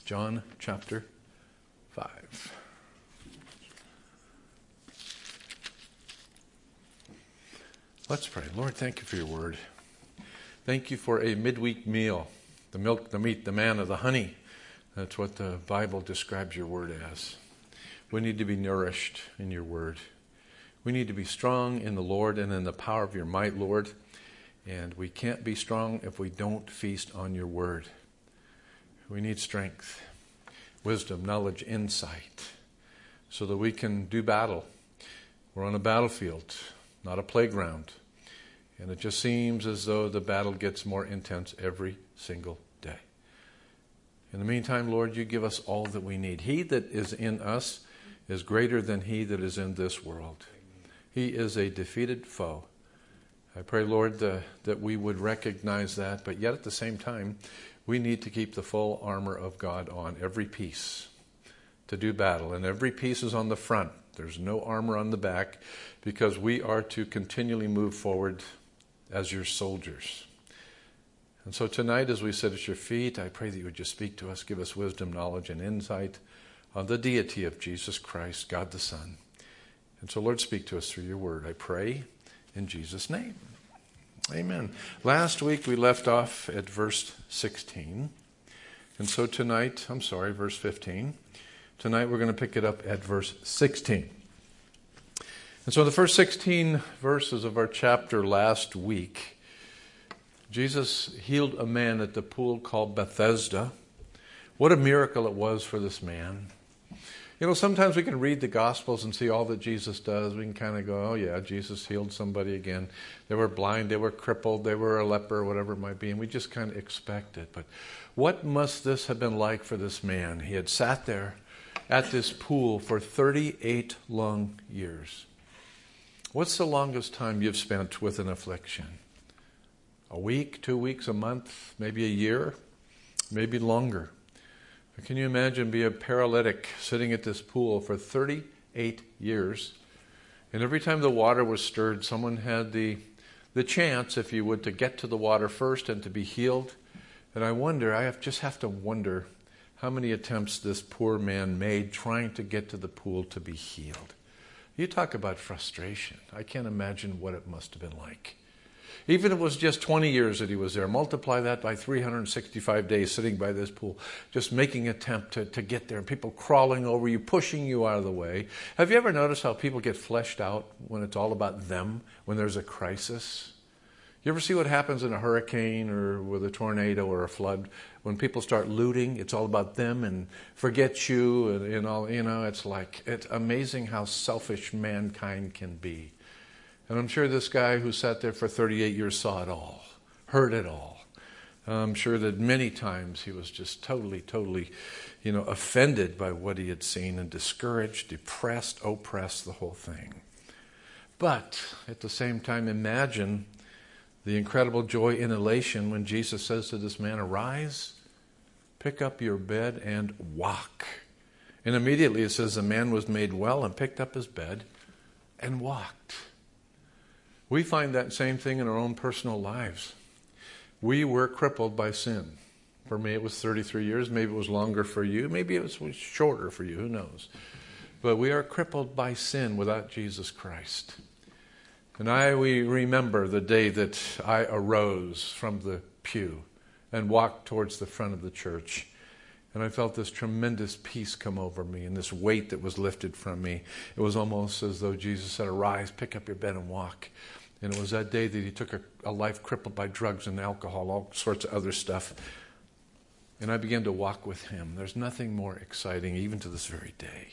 John chapter 5. Let's pray. Lord, thank you for your word. Thank you for a midweek meal, the milk, the meat, the manna, the honey. That's what the Bible describes your word as. We need to be nourished in your word. We need to be strong in the Lord and in the power of your might, Lord. And we can't be strong if we don't feast on your word. We need strength, wisdom, knowledge, insight, so that we can do battle. We're on a battlefield, not a playground. And it just seems as though the battle gets more intense every single day. In the meantime, Lord, you give us all that we need. He that is in us is greater than he that is in this world. He is a defeated foe. I pray, Lord, that we would recognize that, but yet at the same time, we need to keep the full armor of God on, every piece, to do battle. And every piece is on the front. There's no armor on the back, because we are to continually move forward as your soldiers. And so tonight, as we sit at your feet, I pray that you would just speak to us, give us wisdom, knowledge, and insight on the deity of Jesus Christ, God the Son. And so, Lord, speak to us through your word, I pray, in Jesus' name. Amen. Last week we left off at verse 16. And so tonight, verse 15. Tonight we're going to pick it up at verse 16. And so the first 16 verses of our chapter last week, Jesus healed a man at the pool called Bethesda. What a miracle it was for this man. You know, sometimes we can read the Gospels and see all that Jesus does. We can kind of go, oh yeah, Jesus healed somebody again. They were blind, they were crippled, they were a leper, whatever it might be, and we just kind of expect it. But what must this have been like for this man? He had sat there at this pool for 38 long years. What's the longest time you've spent with an affliction? A week, 2 weeks, a month, maybe a year, maybe longer. Can you imagine being a paralytic sitting at this pool for 38 years? And every time the water was stirred, someone had the chance, if you would, to get to the water first and to be healed. And I just have to wonder how many attempts this poor man made trying to get to the pool to be healed. You talk about frustration. I can't imagine what it must have been like. Even if it was just 20 years that he was there, multiply that by 365 days sitting by this pool, just making an attempt to get there, people crawling over you, pushing you out of the way. Have you ever noticed how people get fleshed out when it's all about them, when there's a crisis? You ever see what happens in a hurricane or with a tornado or a flood? When people start looting, it's all about them and forget you and all. You know, it's amazing how selfish mankind can be. And I'm sure this guy who sat there for 38 years saw it all, heard it all. I'm sure that many times he was just totally, offended by what he had seen and discouraged, depressed, oppressed, the whole thing. But at the same time, imagine the incredible joy and elation when Jesus says to this man, "Arise, pick up your bed and walk." And immediately it says the man was made well and picked up his bed and walked. We find that same thing in our own personal lives. We were crippled by sin. For me, it was 33 years. Maybe it was longer for you. Maybe it was shorter for you. Who knows? But we are crippled by sin without Jesus Christ. And we remember the day that I arose from the pew and walked towards the front of the church. And I felt this tremendous peace come over me and this weight that was lifted from me. It was almost as though Jesus said, "Arise, pick up your bed and walk." And it was that day that he took a life crippled by drugs and alcohol, all sorts of other stuff. And I began to walk with him. There's nothing more exciting, even to this very day.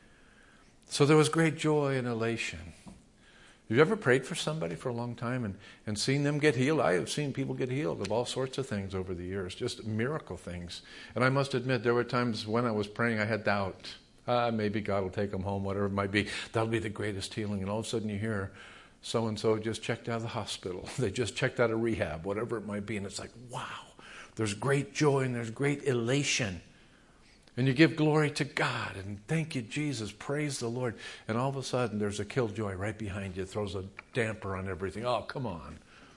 So there was great joy and elation. Have you ever prayed for somebody for a long time and seen them get healed? I have seen people get healed of all sorts of things over the years, just miracle things. And I must admit, there were times when I was praying, I had doubt. Maybe God will take them home, whatever it might be. That'll be the greatest healing. And all of a sudden you hear, so-and-so just checked out of the hospital. They just checked out of rehab, whatever it might be. And it's like, wow, there's great joy and there's great elation. And you give glory to God and thank you, Jesus, praise the Lord. And all of a sudden there's a killjoy right behind you, throws a damper on everything. Oh, come on.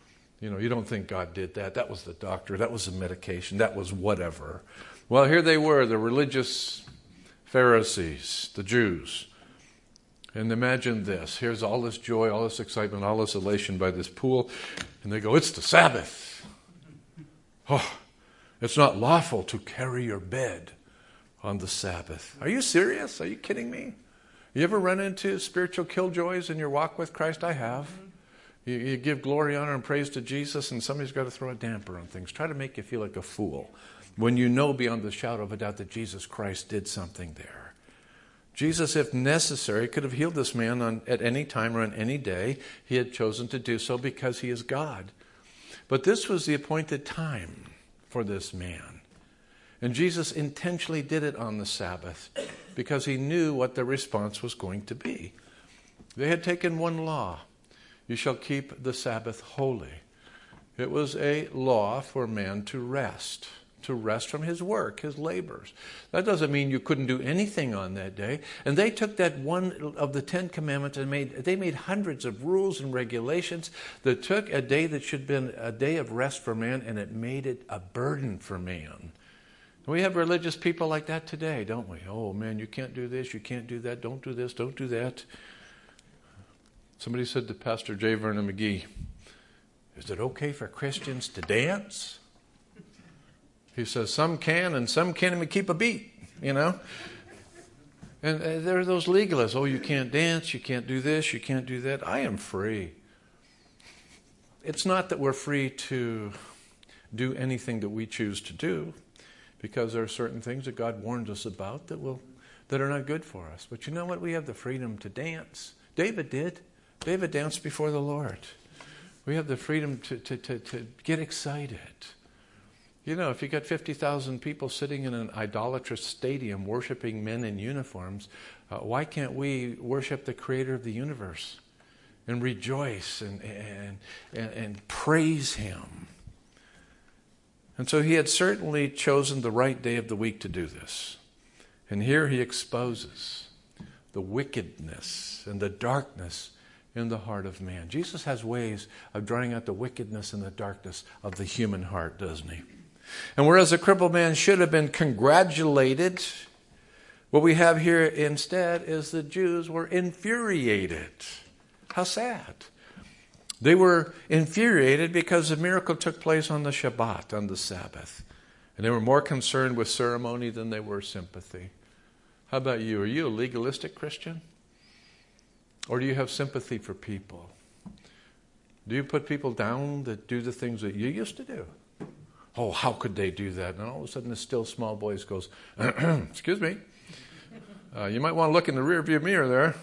You don't think God did that. That was the doctor. That was the medication. That was whatever. Well, here they were, the religious Pharisees, the Jews. And imagine this. Here's all this joy, all this excitement, all this elation by this pool. And they go, it's the Sabbath. Oh, it's not lawful to carry your bed on the Sabbath. Are you serious? Are you kidding me? You ever run into spiritual killjoys in your walk with Christ? I have. You give glory, honor, and praise to Jesus, and somebody's got to throw a damper on things. Try to make you feel like a fool when you know beyond the shadow of a doubt that Jesus Christ did something there. Jesus, if necessary, could have healed this man at any time or on any day. He had chosen to do so because he is God. But this was the appointed time for this man. And Jesus intentionally did it on the Sabbath because he knew what the response was going to be. They had taken one law. You shall keep the Sabbath holy. It was a law for man to rest from his work, his labors. That doesn't mean you couldn't do anything on that day. And they took that one of the 10 Commandments and they made hundreds of rules and regulations that took a day that should have been a day of rest for man, and it made it a burden for man. We have religious people like that today, don't we? Oh man, you can't do this, you can't do that, don't do this, don't do that. Somebody said to Pastor J. Vernon McGee, is it okay for Christians to dance? He says, some can and some can't even keep a beat, And there are those legalists. Oh, you can't dance, you can't do this, you can't do that. I am free. It's not that we're free to do anything that we choose to do, because there are certain things that God warns us about that are not good for us. But you know what? We have the freedom to dance. David did. David danced before the Lord. We have the freedom to get excited. If you got 50,000 people sitting in an idolatrous stadium worshiping men in uniforms, why can't we worship the Creator of the universe and rejoice and praise Him? And so he had certainly chosen the right day of the week to do this. And here he exposes the wickedness and the darkness in the heart of man. Jesus has ways of drawing out the wickedness and the darkness of the human heart, doesn't he? And whereas the crippled man should have been congratulated, what we have here instead is the Jews were infuriated. How sad. They were infuriated because the miracle took place on the Shabbat, on the Sabbath. And they were more concerned with ceremony than they were sympathy. How about you? Are you a legalistic Christian? Or do you have sympathy for people? Do you put people down that do the things that you used to do? Oh, how could they do that? And all of a sudden, this still small voice goes, excuse me. You might want to look in the rearview mirror there.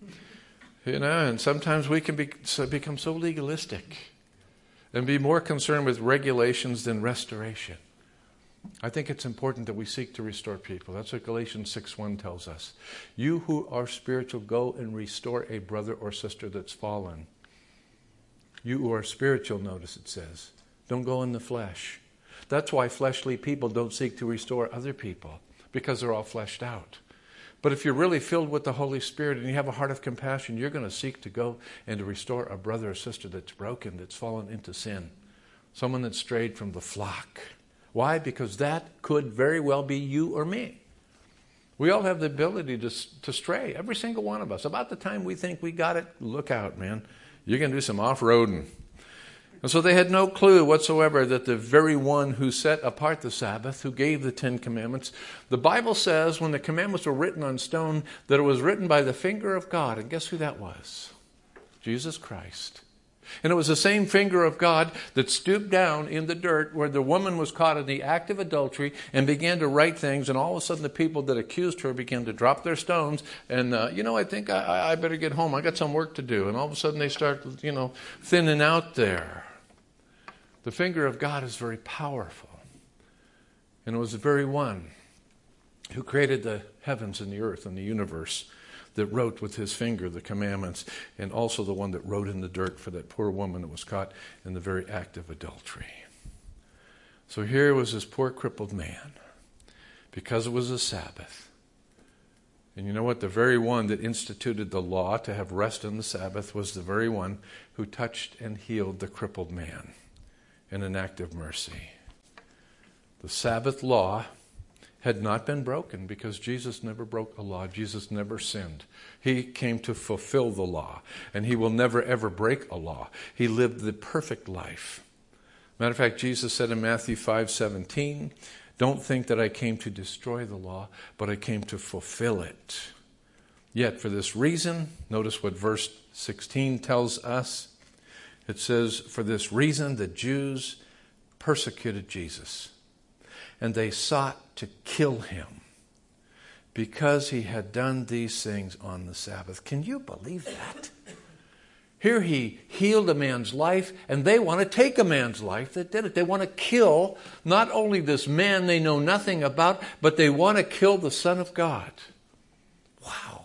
And sometimes we can become so legalistic and be more concerned with regulations than restoration. I think it's important that we seek to restore people. That's what Galatians 6:1 tells us. You who are spiritual, go and restore a brother or sister that's fallen. You who are spiritual, notice it says, don't go in the flesh. That's why fleshly people don't seek to restore other people, because they're all fleshed out. But if you're really filled with the Holy Spirit and you have a heart of compassion, you're going to seek to go and to restore a brother or sister that's broken, that's fallen into sin, someone that's strayed from the flock. Why? Because that could very well be you or me. We all have the ability to stray, every single one of us. About the time we think we got it, look out, man. You're going to do some off-roading. And so they had no clue whatsoever that the very one who set apart the Sabbath, who gave the 10 Commandments, the Bible says when the commandments were written on stone, that it was written by the finger of God. And guess who that was? Jesus Christ. And it was the same finger of God that stooped down in the dirt where the woman was caught in the act of adultery and began to write things. And all of a sudden the people that accused her began to drop their stones. And, I think I better get home. I got some work to do. And all of a sudden they start, thinning out there. The finger of God is very powerful. And it was the very one who created the heavens and the earth and the universe that wrote with his finger the commandments, and also the one that wrote in the dirt for that poor woman that was caught in the very act of adultery. So here was this poor crippled man, because it was a Sabbath. And you know what? The very one that instituted the law to have rest on the Sabbath was the very one who touched and healed the crippled man. and an act of mercy. The Sabbath law had not been broken because Jesus never broke a law. Jesus never sinned. He came to fulfill the law, and he will never ever break a law. He lived the perfect life. Matter of fact, Jesus said in Matthew 5:17, "Don't think that I came to destroy the law, but I came to fulfill it. Yet for this reason," notice what verse 16 tells us. It says, "For this reason the Jews persecuted Jesus, and they sought to kill him because he had done these things on the Sabbath." Can you believe that? Here he healed a man's life, and they want to take a man's life that did it. They want to kill not only this man they know nothing about, but they want to kill the Son of God. Wow.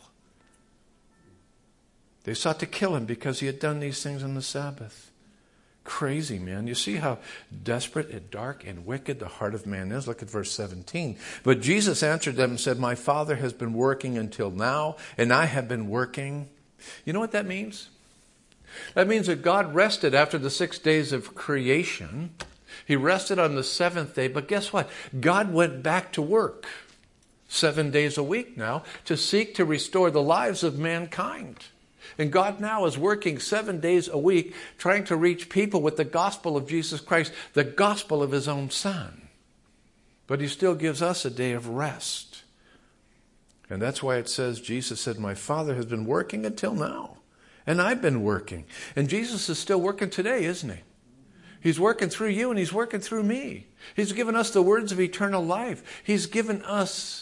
They sought to kill him because he had done these things on the Sabbath. Crazy, man. You see how desperate and dark and wicked the heart of man is? Look at verse 17. "But Jesus answered them and said, 'My Father has been working until now, and I have been working.'" You know what that means? That means that God rested after the 6 days of creation. He rested on the seventh day, but guess what? God went back to work 7 days a week now to seek to restore the lives of mankind. And God now is working 7 days a week trying to reach people with the gospel of Jesus Christ, the gospel of his own Son. But he still gives us a day of rest. And that's why it says, Jesus said, "My Father has been working until now, and I've been working." And Jesus is still working today, isn't he? He's working through you and he's working through me. He's given us the words of eternal life. He's given us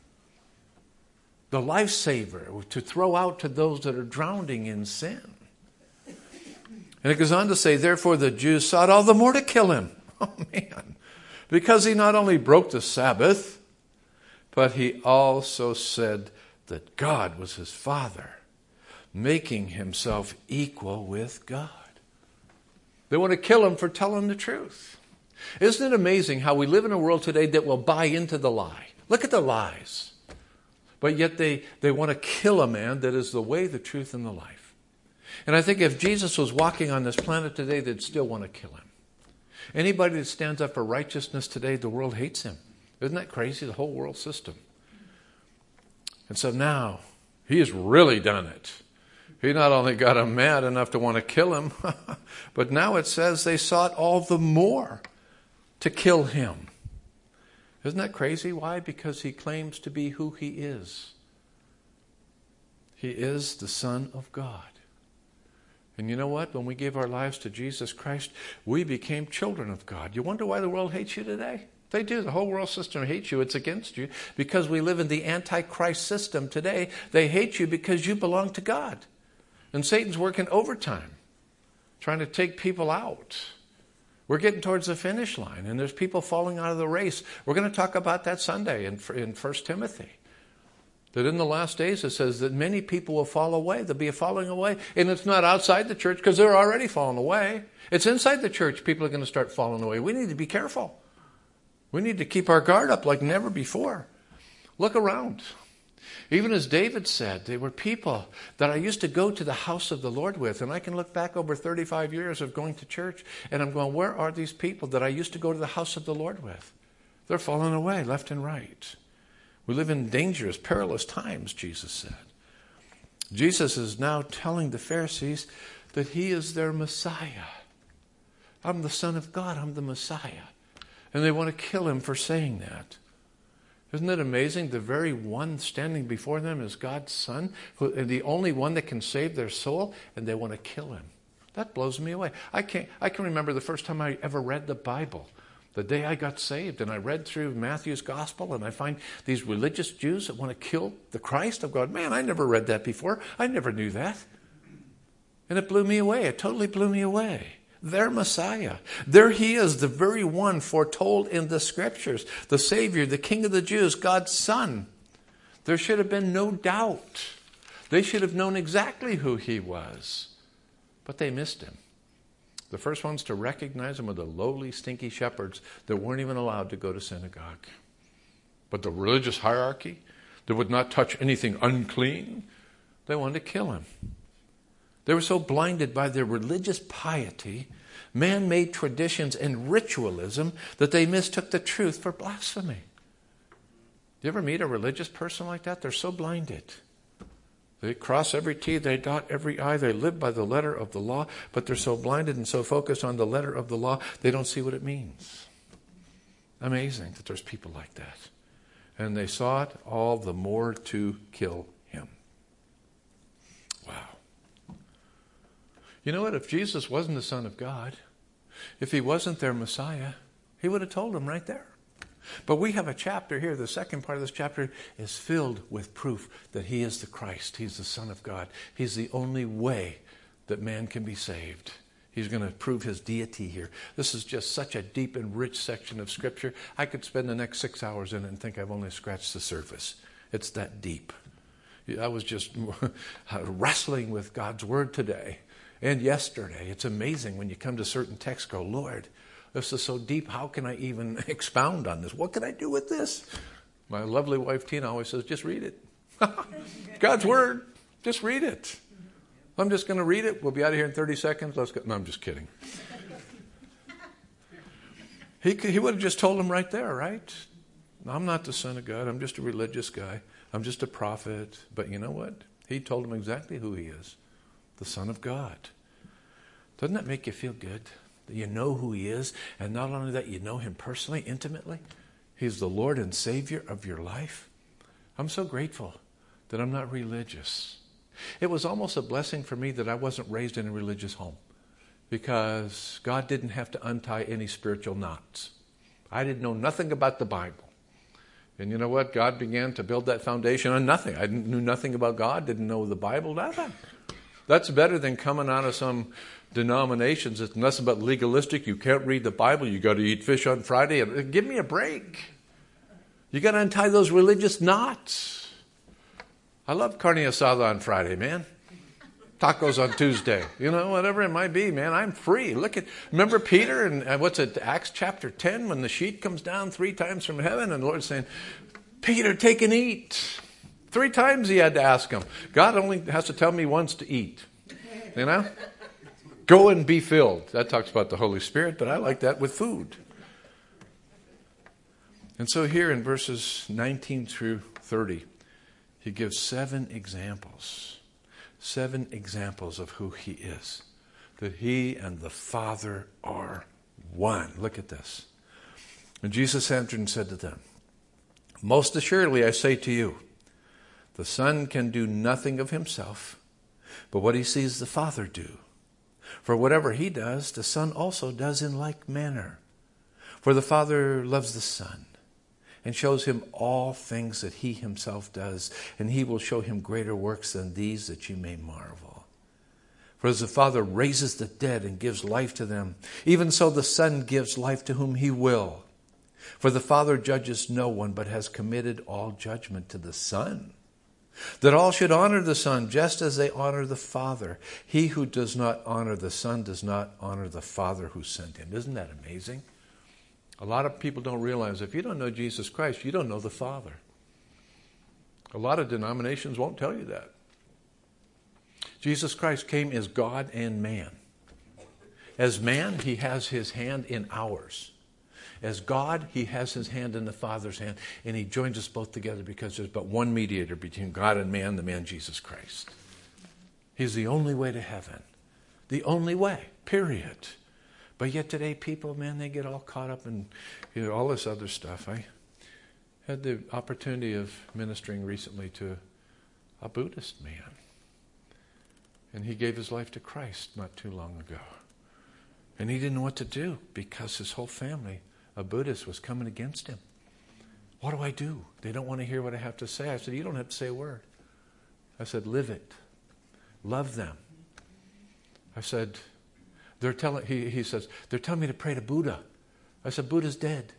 the lifesaver to throw out to those that are drowning in sin. And it goes on to say, "Therefore the Jews sought all the more to kill him." Oh man. Because he not only broke the Sabbath, but he also said that God was his Father, making himself equal with God. They want to kill him for telling the truth. Isn't it amazing how we live in a world today that will buy into the lie? Look at the lies. But yet they want to kill a man that is the way, the truth, and the life. And I think if Jesus was walking on this planet today, they'd still want to kill him. Anybody that stands up for righteousness today, the world hates him. Isn't that crazy? The whole world system. And so now, he has really done it. He not only got him mad enough to want to kill him, but now it says they sought all the more to kill him. Isn't that crazy? Why? Because he claims to be who he is. He is the Son of God. And you know what? When we gave our lives to Jesus Christ, we became children of God. You wonder why the world hates you today? They do. The whole world system hates you. It's against you because we live in the Antichrist system today. They hate you because you belong to God. And Satan's working overtime, trying to take people out. We're getting towards the finish line, and there's people falling out of the race. We're going to talk about that Sunday in 1 Timothy. That in the last days it says that many people will fall away. There'll be a falling away. And it's not outside the church because they're already falling away. It's inside the church people are going to start falling away. We need to be careful. We need to keep our guard up like never before. Look around. Even as David said, they were people that I used to go to the house of the Lord with. And I can look back over 35 years of going to church, and I'm going, where are these people that I used to go to the house of the Lord with? They're falling away left and right. We live in dangerous, perilous times, Jesus said. Jesus is now telling the Pharisees that he is their Messiah. I'm the Son of God. I'm the Messiah. And they want to kill him for saying that. Isn't it amazing? The very one standing before them is God's Son, the only one that can save their soul, and they want to kill him. That blows me away. I can remember the first time I ever read the Bible, the day I got saved, and I read through Matthew's Gospel, and I find these religious Jews that want to kill the Christ. I'm going, man, I never read that before. I never knew that. And it blew me away. It totally blew me away. Their Messiah. There he is, the very one foretold in the Scriptures. The Savior, the King of the Jews, God's Son. There should have been no doubt. They should have known exactly who he was. But they missed him. The first ones to recognize him were the lowly, stinky shepherds that weren't even allowed to go to synagogue. But the religious hierarchy that would not touch anything unclean, they wanted to kill him. They were so blinded by their religious piety man-made traditions and ritualism that they mistook the truth for blasphemy. Do you ever meet a religious person like that? They're so blinded. They cross every T, they dot every I, they live by the letter of the law, but they're so blinded and so focused on the letter of the law, they don't see what it means. Amazing that there's people like that. And they sought all the more to kill him. Wow. You know what? If Jesus wasn't the Son of God, if he wasn't their Messiah, he would have told them right there. But we have a chapter here, the second part of this chapter is filled with proof that he is the Christ. He's the Son of God. He's the only way that man can be saved. He's going to prove his deity here. This is just such a deep and rich section of Scripture. I could spend the next 6 hours in it and think I've only scratched the surface. It's that deep. I was just wrestling with God's Word today and yesterday. It's amazing when you come to certain texts, go, Lord, this is so deep. How can I even expound on this? What can I do with this? My lovely wife, Tina, always says, just read it. God's Word. Just read it. I'm just going to read it. We'll be out of here in 30 seconds. Let's go. No, I'm just kidding. He would have just told him right there, right? I'm not the Son of God. I'm just a religious guy. I'm just a prophet. But you know what? He told him exactly who he is. The Son of God. Doesn't that make you feel good? That you know who he is, and not only that, you know him personally, intimately. He's the Lord and Savior of your life. I'm so grateful that I'm not religious. It was almost a blessing for me that I wasn't raised in a religious home, because God didn't have to untie any spiritual knots. I didn't know nothing about the Bible. And you know what? God began to build that foundation on nothing. I knew nothing about God, didn't know the Bible, nothing. That's better than coming out of some denominations. It's nothing but legalistic. You can't read the Bible. You got to eat fish on Friday. Give me a break. You got to untie those religious knots. I love carne asada on Friday, man. Tacos on Tuesday. You know, whatever it might be, man. I'm free. Remember Peter and what's it, Acts chapter 10, when the sheet comes down 3 times from heaven and the Lord's saying, Peter, take and eat. 3 times he had to ask him. God only has to tell me once to eat. You know? Go and be filled. That talks about the Holy Spirit, but I like that with food. And so here in verses 19 through 30, he gives 7 examples. 7 examples of who he is. That he and the Father are one. Look at this. And Jesus answered and said to them, most assuredly I say to you, the Son can do nothing of himself, but what he sees the Father do. For whatever he does, the Son also does in like manner. For the Father loves the Son, and shows him all things that he himself does, and he will show him greater works than these, that you may marvel. For as the Father raises the dead and gives life to them, even so the Son gives life to whom he will. For the Father judges no one, but has committed all judgment to the Son, that all should honor the Son just as they honor the Father. He who does not honor the Son does not honor the Father who sent him. Isn't that amazing? A lot of people don't realize if you don't know Jesus Christ, you don't know the Father. A lot of denominations won't tell you that. Jesus Christ came as God and man. As man, he has his hand in ours. As God, he has his hand in the Father's hand, and he joins us both together because there's but one mediator between God and man, the man Jesus Christ. He's the only way to heaven. The only way, period. But yet today people, man, they get all caught up in all this other stuff. I had the opportunity of ministering recently to a Buddhist man. And he gave his life to Christ not too long ago. And he didn't know what to do because his whole family, a Buddhist, was coming against him. What do I do? They don't want to hear what I have to say. I said, you don't have to say a word. I said, live it. Love them. I said, he says, they're telling me to pray to Buddha. I said, Buddha's dead.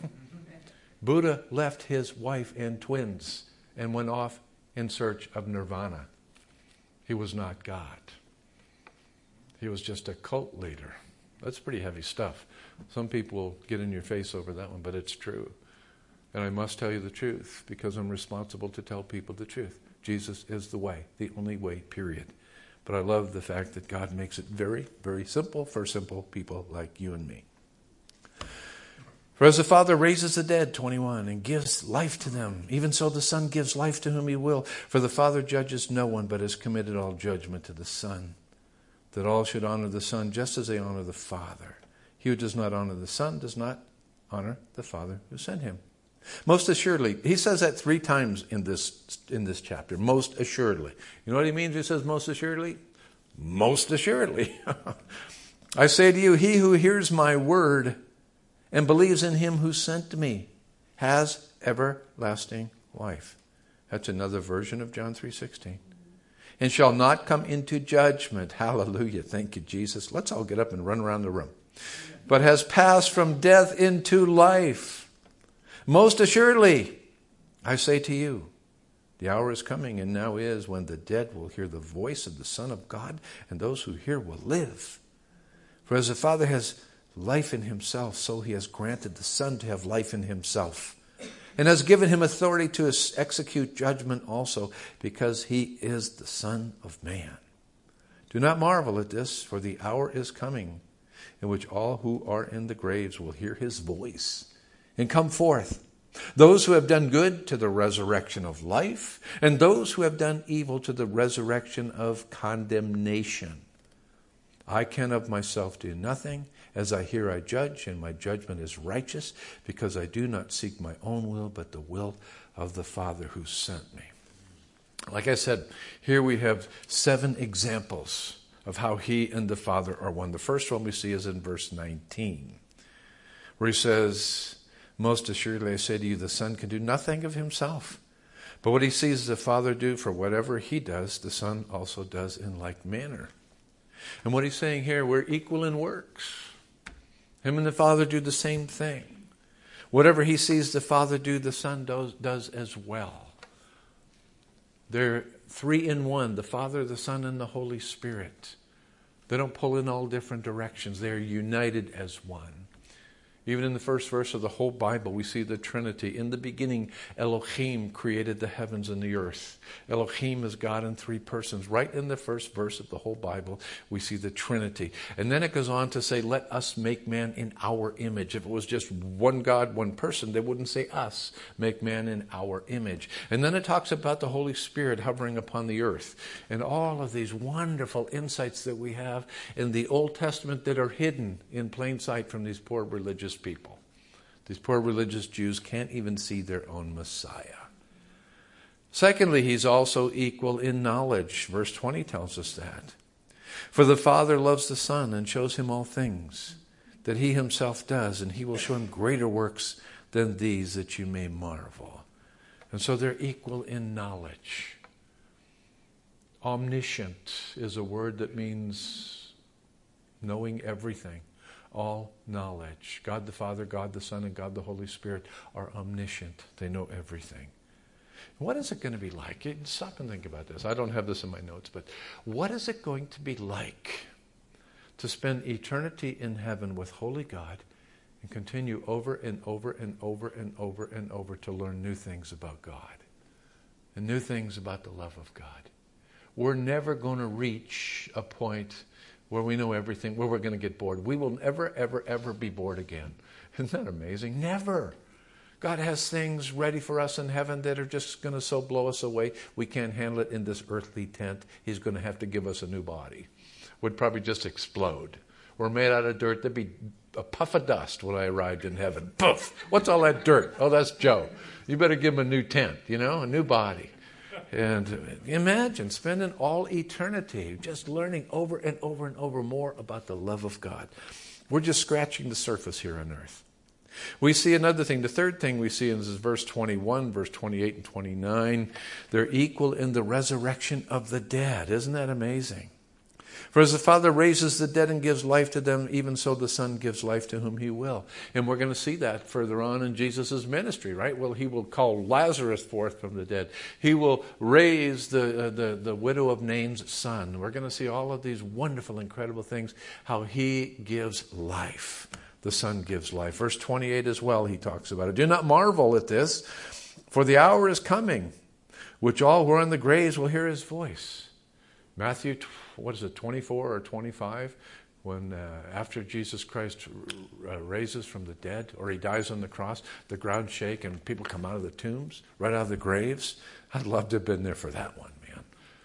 Buddha left his wife and twins and went off in search of nirvana. He was not God. He was just a cult leader. That's pretty heavy stuff. Some people will get in your face over that one, but it's true. And I must tell you the truth because I'm responsible to tell people the truth. Jesus is the way, the only way, period. But I love the fact that God makes it very, very simple for simple people like you and me. For as the Father raises the dead, 21, and gives life to them, even so the Son gives life to whom he will. For the Father judges no one, but has committed all judgment to the Son, that all should honor the Son just as they honor the Father. He who does not honor the Son does not honor the Father who sent him. Most assuredly, he says that 3 times in this chapter, most assuredly. You know what he means when he says most assuredly? Most assuredly. I say to you, he who hears my word and believes in him who sent me has everlasting life. That's another version of John 3:16. And shall not come into judgment. Hallelujah. Thank you, Jesus. Let's all get up and run around the room. But has passed from death into life. Most assuredly, I say to you, the hour is coming and now is when the dead will hear the voice of the Son of God, and those who hear will live. For as the Father has life in himself, so he has granted the Son to have life in himself, and has given him authority to execute judgment also, because he is the Son of Man. Do not marvel at this, for the hour is coming in which all who are in the graves will hear his voice and come forth. Those who have done good to the resurrection of life, and those who have done evil to the resurrection of condemnation. I can of myself do nothing. As I hear, I judge, and my judgment is righteous, because I do not seek my own will, but the will of the Father who sent me. Like I said, here we have 7 examples of how he and the Father are one. The first one we see is in verse 19, where he says, most assuredly I say to you, the Son can do nothing of himself, but what he sees the Father do, for whatever he does, the Son also does in like manner. And what he's saying here, we're equal in works. Him and the Father do the same thing. Whatever he sees the Father do, the Son does as well. They're 3 in 1, the Father, the Son, and the Holy Spirit. They don't pull in all different directions. They're united as one. Even in the first verse of the whole Bible, we see the Trinity. In the beginning, Elohim created the heavens and the earth. Elohim is God in 3 persons. Right in the first verse of the whole Bible, we see the Trinity. And then it goes on to say, let us make man in our image. If it was just one God, one person, they wouldn't say us, make man in our image. And then it talks about the Holy Spirit hovering upon the earth. And all of these wonderful insights that we have in the Old Testament that are hidden in plain sight from these poor religious people. These poor religious Jews can't even see their own Messiah. Secondly, he's also equal in knowledge. Verse 20 tells us that. For the Father loves the Son and shows him all things that he himself does, and he will show him greater works than these, that you may marvel. And so they're equal in knowledge. Omniscient is a word that means knowing everything. All knowledge. God the Father, God the Son, and God the Holy Spirit are omniscient. They know everything. What is it going to be like? Stop and think about this. I don't have this in my notes, but what is it going to be like to spend eternity in heaven with holy God and continue over and over and over and over and over to learn new things about God and new things about the love of God? We're never going to reach a point where we know everything, where we're going to get bored. We will never, ever, ever be bored again. Isn't that amazing? Never. God has things ready for us in heaven that are just going to so blow us away, we can't handle it in this earthly tent. He's going to have to give us a new body. Would probably just explode. We're made out of dirt. There'd be a puff of dust when I arrived in heaven. Poof! What's all that dirt? Oh, that's Joe. You better give him a new tent, a new body. And imagine spending all eternity just learning over and over and over more about the love of God. We're just scratching the surface here on earth. We see another thing. The third thing we see in this is verse 21, verse 28 and 29. They're equal in the resurrection of the dead. Isn't that amazing? For as the Father raises the dead and gives life to them, even so the Son gives life to whom he will. And we're going to see that further on in Jesus' ministry, right? Well, he will call Lazarus forth from the dead. He will raise the widow of Nain's son. We're going to see all of these wonderful, incredible things, how he gives life. The Son gives life. Verse 28 as well, he talks about it. Do not marvel at this, for the hour is coming, which all who are in the graves will hear his voice. Matthew 24 or 25, when after Jesus Christ raises from the dead, or he dies on the cross, the ground shake and people come out of the tombs, right out of the graves. I'd love to have been there for that one, man.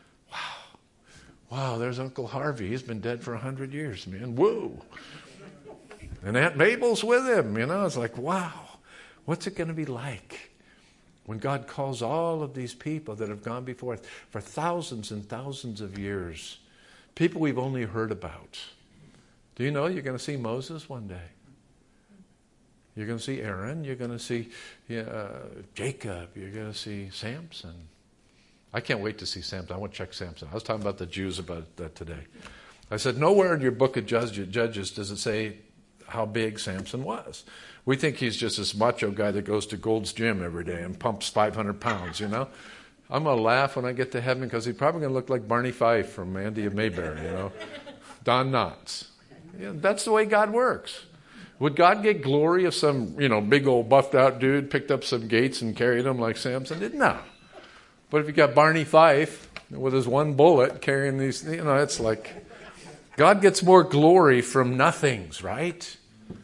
Wow, there's Uncle Harvey. He's been dead for 100 years, man. Whoa. And Aunt Mabel's with him, It's like, wow, what's it going to be like when God calls all of these people that have gone before us for thousands and thousands of years, people we've only heard about? Do you know you're going to see Moses one day? You're going to see Aaron. You're going to see Jacob. You're going to see Samson. I can't wait to see Samson. I want to check Samson. I was talking about the Jews about that today. I said, nowhere in your book of Judges does it say how big Samson was. We think he's just this macho guy that goes to Gold's Gym every day and pumps 500 pounds, I'm going to laugh when I get to heaven because he's probably going to look like Barney Fife from Andy and Mayberry, Don Knotts. That's the way God works. Would God get glory if some, big old buffed out dude picked up some gates and carried them like Samson did? No. But if you got Barney Fife with his one bullet carrying these, it's like God gets more glory from nothings, right?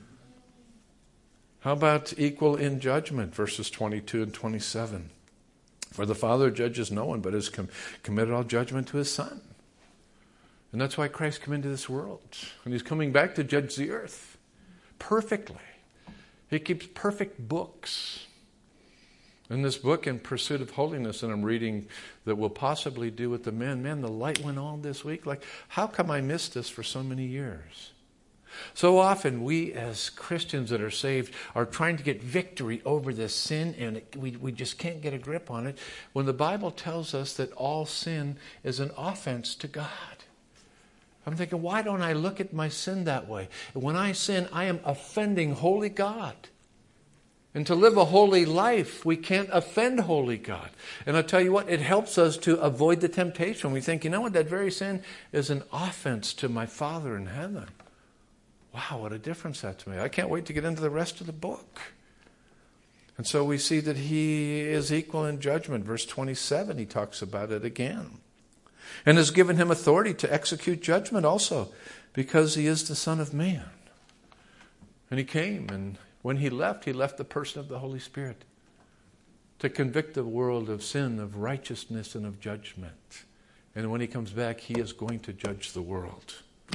How about equal in judgment, verses 22 and 27? For the Father judges no one, but has committed all judgment to his Son. And that's why Christ came into this world. And he's coming back to judge the earth perfectly. He keeps perfect books. In this book, In Pursuit of Holiness, and I'm reading that will possibly do with the men. Man, the light went on this week. Like, how come I missed this for so many years? So often we as Christians that are saved are trying to get victory over this sin, and we just can't get a grip on it, when the Bible tells us that all sin is an offense to God. I'm thinking, why don't I look at my sin that way? When I sin, I am offending holy God. And to live a holy life, we can't offend holy God. And I'll tell you what, it helps us to avoid the temptation. We think, that very sin is an offense to my Father in heaven. Wow, what a difference that's made. I can't wait to get into the rest of the book. And so we see that he is equal in judgment. Verse 27, he talks about it again. And has given him authority to execute judgment also, because he is the Son of Man. And he came, and when he left the person of the Holy Spirit to convict the world of sin, of righteousness, and of judgment. And when he comes back, he is going to judge the world.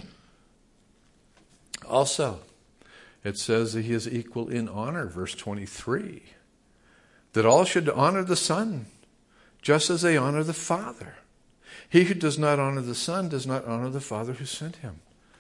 Also, it says that he is equal in honor, verse 23. That all should honor the Son, just as they honor the Father. He who does not honor the Son does not honor the Father who sent him.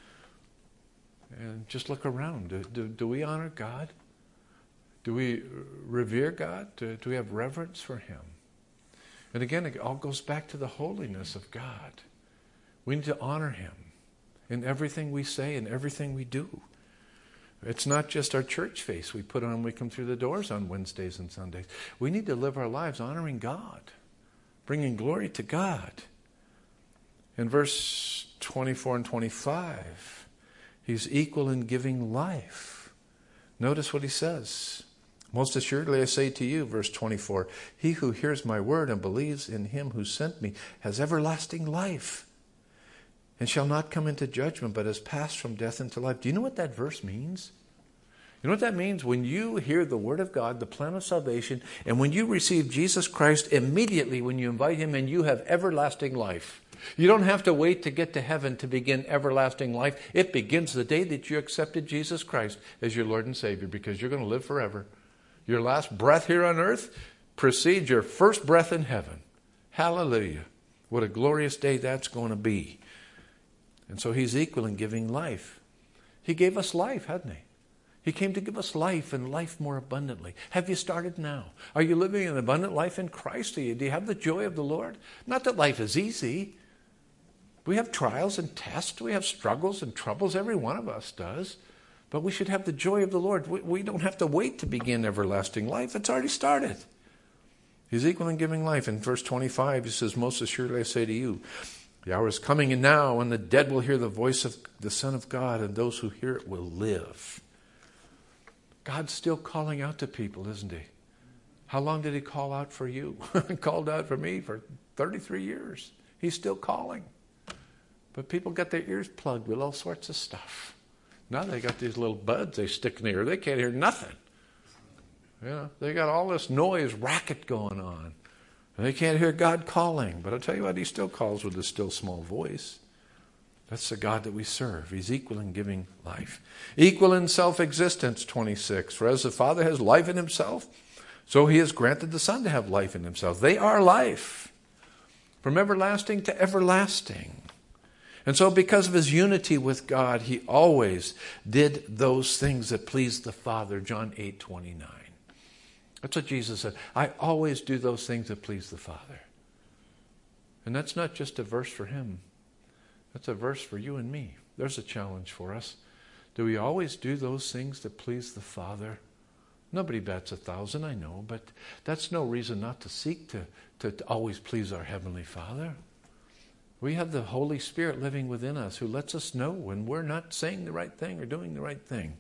And just look around. Do we honor God? Do we revere God? Do we have reverence for him? And again, it all goes back to the holiness of God. We need to honor him in everything we say and everything we do. It's not just our church face we put on when we come through the doors on Wednesdays and Sundays. We need to live our lives honoring God, bringing glory to God. In verse 24 and 25, he's equal in giving life. Notice what he says. Most assuredly I say to you, verse 24, he who hears my word and believes in him who sent me has everlasting life, and shall not come into judgment, but has passed from death into life. Do you know what that verse means? You know what that means? When you hear the word of God, the plan of salvation, and when you receive Jesus Christ, immediately when you invite him in, you have everlasting life. You don't have to wait to get to heaven to begin everlasting life. It begins the day that you accepted Jesus Christ as your Lord and Savior, because you're going to live forever. Your last breath here on earth precedes your first breath in heaven. Hallelujah. What a glorious day that's going to be. And so he's equal in giving life. He gave us life, hadn't he? He came to give us life and life more abundantly. Have you started now? Are you living an abundant life in Christ? Do you have the joy of the Lord? Not that life is easy. We have trials and tests. We have struggles and troubles. Every one of us does. But we should have the joy of the Lord. We don't have to wait to begin everlasting life. It's already started. He's equal in giving life. In verse 25, he says, most assuredly I say to you, the hour is coming and now when the dead will hear the voice of the Son of God, and those who hear it will live. God's still calling out to people, isn't he? How long did he call out for you? He called out for me for 33 years. He's still calling. But people got their ears plugged with all sorts of stuff. Now they got these little buds they stick in the ear. They can't hear nothing. You know, they got all this noise, racket going on. And they can't hear God calling. But I'll tell you what, he still calls with a still small voice. That's the God that we serve. He's equal in giving life. Equal in self-existence, 26. For as the Father has life in himself, so he has granted the Son to have life in himself. They are life. From everlasting to everlasting. And so because of his unity with God, he always did those things that pleased the Father. John 8:29. That's what Jesus said. I always do those things that please the Father. And that's not just a verse for him. That's a verse for you and me. There's a challenge for us. Do we always do those things that please the Father? Nobody bats 1,000, I know, but that's no reason not to seek to always please our Heavenly Father. We have the Holy Spirit living within us who lets us know when we're not saying the right thing or doing the right thing.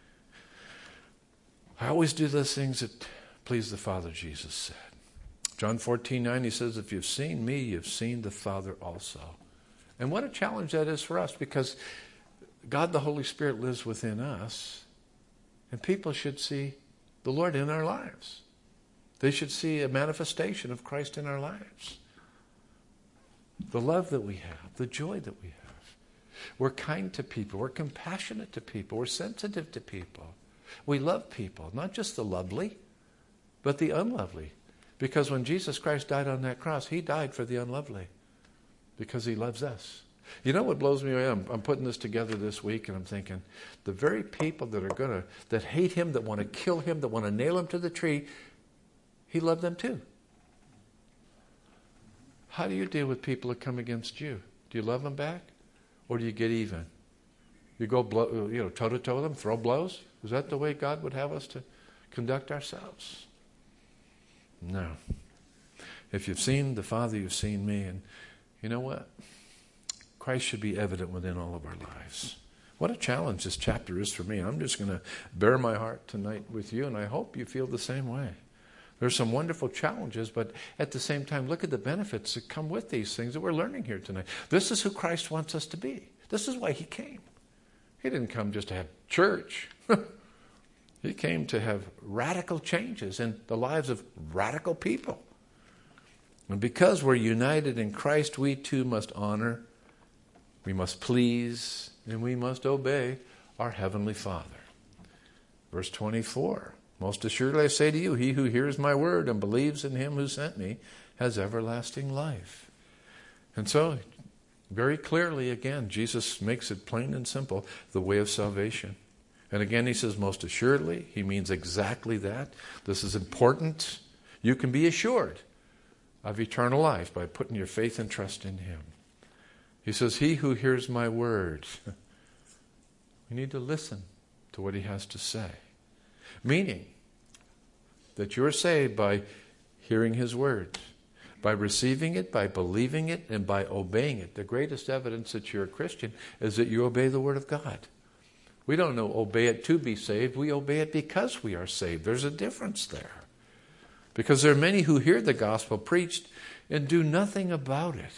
I always do those things that please the Father, Jesus said. John 14:9, he says, if you've seen me, you've seen the Father also. And what a challenge that is for us, because God the Holy Spirit lives within us, and people should see the Lord in our lives. They should see a manifestation of Christ in our lives. The love that we have, the joy that we have. We're kind to people. We're compassionate to people. We're sensitive to people. We love people, not just the lovely, but the unlovely. Because when Jesus Christ died on that cross, he died for the unlovely. Because he loves us. You know what blows me away? I'm putting this together this week, and I'm thinking, the very people that hate him, that want to kill him, that want to nail him to the tree, he loved them too. How do you deal with people that come against you? Do you love them back, or do you get even? You go toe to toe with them, throw blows? Is that the way God would have us to conduct ourselves? No. If you've seen the Father, you've seen me, and you know what? Christ should be evident within all of our lives. What a challenge this chapter is for me. I'm just going to bare my heart tonight with you, and I hope you feel the same way. There's some wonderful challenges, but at the same time, look at the benefits that come with these things that we're learning here tonight. This is who Christ wants us to be. This is why he came. He didn't come just to have church. He came to have radical changes in the lives of radical people. And because we're united in Christ, we too must honor, we must please, and we must obey our Heavenly Father. Verse 24, most assuredly I say to you, he who hears my word and believes in him who sent me has everlasting life. And so, very clearly, again, Jesus makes it plain and simple, the way of salvation. And again, he says, most assuredly. He means exactly that. This is important. You can be assured of eternal life by putting your faith and trust in him. He says, he who hears my word. We need to listen to what he has to say. Meaning that you're saved by hearing his word, by receiving it, by believing it, and by obeying it. The greatest evidence that you're a Christian is that you obey the word of God. We don't know obey it to be saved. We obey it because we are saved. There's a difference there. Because there are many who hear the gospel preached and do nothing about it.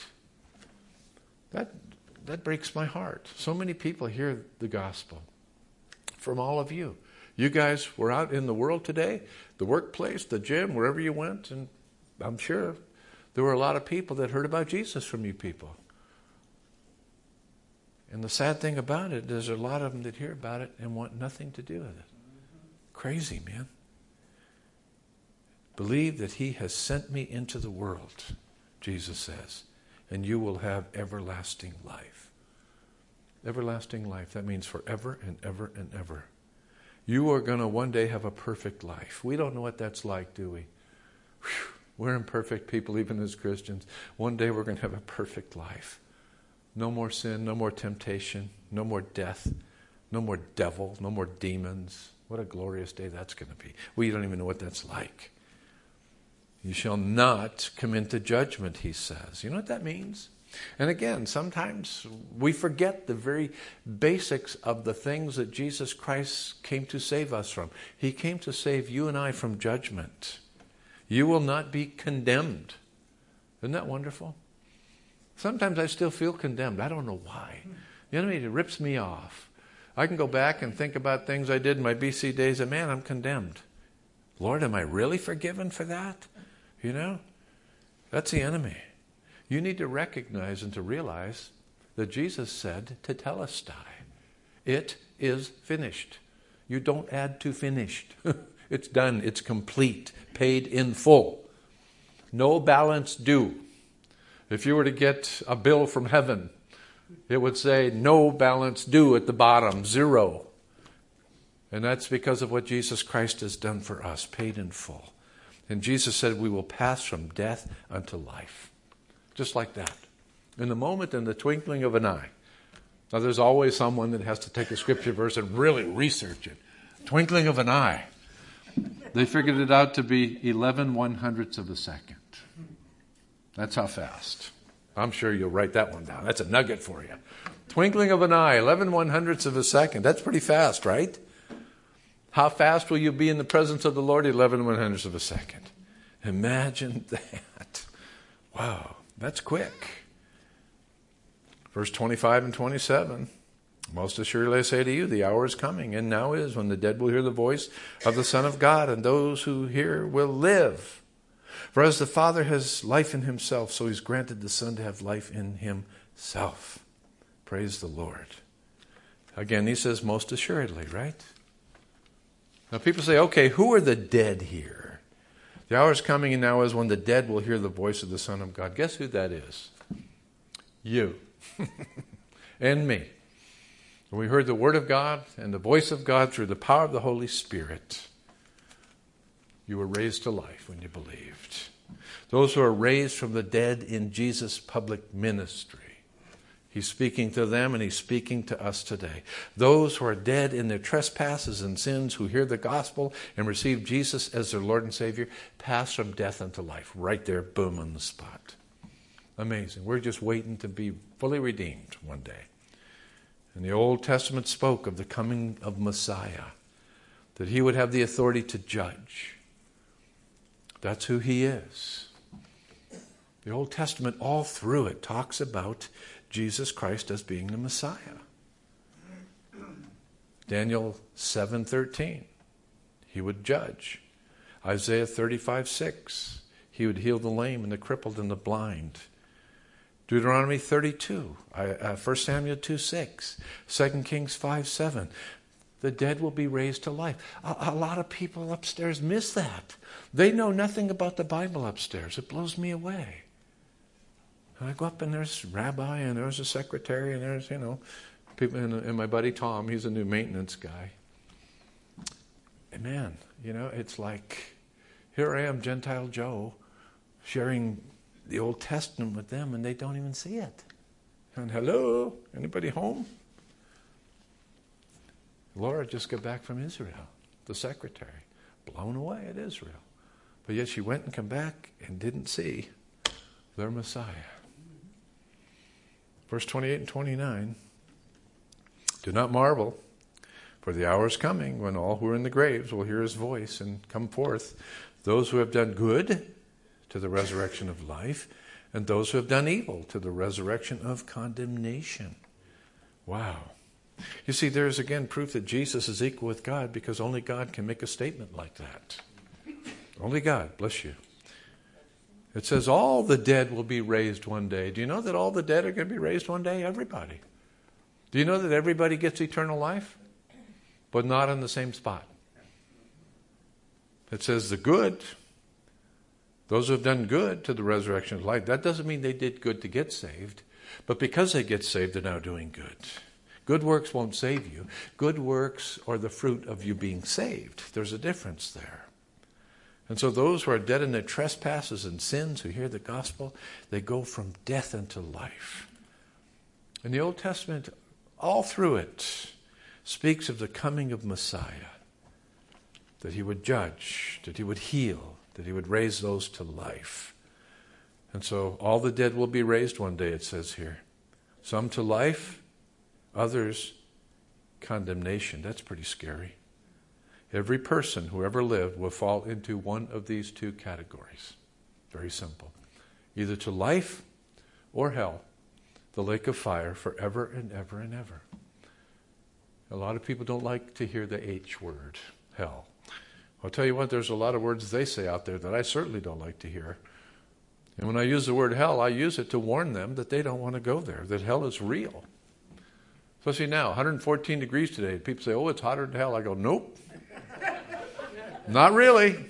That breaks my heart. So many people hear the gospel from all of you. You guys were out in the world today, the workplace, the gym, wherever you went, and I'm sure there were a lot of people that heard about Jesus from you people. And the sad thing about it, there's a lot of them that hear about it and want nothing to do with it. Crazy, man. Believe that he has sent me into the world, Jesus says, and you will have everlasting life. Everlasting life, that means forever and ever and ever. You are going to one day have a perfect life. We don't know what that's like, do we? Whew. We're imperfect people, even as Christians. One day we're going to have a perfect life. No more sin, no more temptation, no more death, no more devil, no more demons. What a glorious day that's going to be. We don't even know what that's like. You shall not come into judgment, he says. You know what that means? And again, sometimes we forget the very basics of the things that Jesus Christ came to save us from. He came to save you and I from judgment. You will not be condemned. Isn't that wonderful? Sometimes I still feel condemned. I don't know why. The enemy rips me off. I can go back and think about things I did in my BC days, and man, I'm condemned. Lord, am I really forgiven for that? You know? That's the enemy. You need to recognize and to realize that Jesus said tetelestai. It is finished. You don't add to finished. It's done. It's complete. Paid in full. No balance due. If you were to get a bill from heaven, it would say no balance due at the bottom, 0. And that's because of what Jesus Christ has done for us, paid in full. And Jesus said we will pass from death unto life. Just like that. In the moment, in the twinkling of an eye. Now there's always someone that has to take a scripture verse and really research it. Twinkling of an eye. They figured it out to be 11/100ths of a second. That's how fast. I'm sure you'll write that one down. That's a nugget for you. Twinkling of an eye, 11/100ths of a second. That's pretty fast, right? How fast will you be in the presence of the Lord? 11/100ths of a second. Imagine that. Wow, that's quick. Verse 25 and 27. Most assuredly I say to you, the hour is coming, and now is, when the dead will hear the voice of the Son of God, and those who hear will live. For as the Father has life in himself, so he's granted the Son to have life in himself. Praise the Lord. Again, he says most assuredly, right? Now people say, okay, who are the dead here? The hour is coming, and now is, when the dead will hear the voice of the Son of God. Guess who that is? You. And me. We heard the word of God and the voice of God through the power of the Holy Spirit. You were raised to life when you believed. Those who are raised from the dead in Jesus' public ministry. He's speaking to them, and he's speaking to us today. Those who are dead in their trespasses and sins, who hear the gospel and receive Jesus as their Lord and Savior, pass from death unto life. Right there, boom, on the spot. Amazing. We're just waiting to be fully redeemed one day. And the Old Testament spoke of the coming of Messiah, that he would have the authority to judge. That's who he is. The Old Testament, all through it, talks about Jesus Christ as being the Messiah. Daniel 7:13, he would judge. Isaiah 35:6, he would heal the lame and the crippled and the blind. Deuteronomy 32, 1 Samuel 2:6, 2 Kings 5:7. The dead will be raised to life. A lot of people upstairs miss that. They know nothing about the Bible upstairs. It blows me away. And I go up, and there's rabbi, and there's a secretary, and there's, people, and my buddy Tom, he's a new maintenance guy. And man, it's like, here I am, Gentile Joe, sharing the Old Testament with them, and they don't even see it. And hello, anybody home? Laura just got back from Israel, the secretary, blown away at Israel. But yet she went and came back and didn't see their Messiah. Verse 28 and 29, do not marvel, for the hour is coming when all who are in the graves will hear his voice and come forth, those who have done good to the resurrection of life, and those who have done evil to the resurrection of condemnation. Wow. You see, there's again proof that Jesus is equal with God, because only God can make a statement like that. Only God, bless you. It says all the dead will be raised one day. Do you know that all the dead are going to be raised one day? Everybody. Do you know that everybody gets eternal life? But not in the same spot. It says the good, those who have done good to the resurrection of life. That doesn't mean they did good to get saved. But because they get saved, they're now doing good. Good works won't save you. Good works are the fruit of you being saved. There's a difference there. And so those who are dead in their trespasses and sins, who hear the gospel, they go from death into life. And the Old Testament, all through it, speaks of the coming of Messiah, that he would judge, that he would heal, that he would raise those to life. And so all the dead will be raised one day, it says here. Some to life, others condemnation. That's pretty scary. Every person who ever lived will fall into one of these two categories. Very simple. Either to life or hell. the lake of fire forever and ever and ever. A lot of people don't like to hear the H word, hell. I'll tell you what, there's a lot of words they say out there that I certainly don't like to hear. And when I use the word hell, I use it to warn them that they don't want to go there, that hell is real. Especially now, 114 degrees today. People say, oh, it's hotter than hell. I go, nope. Not really.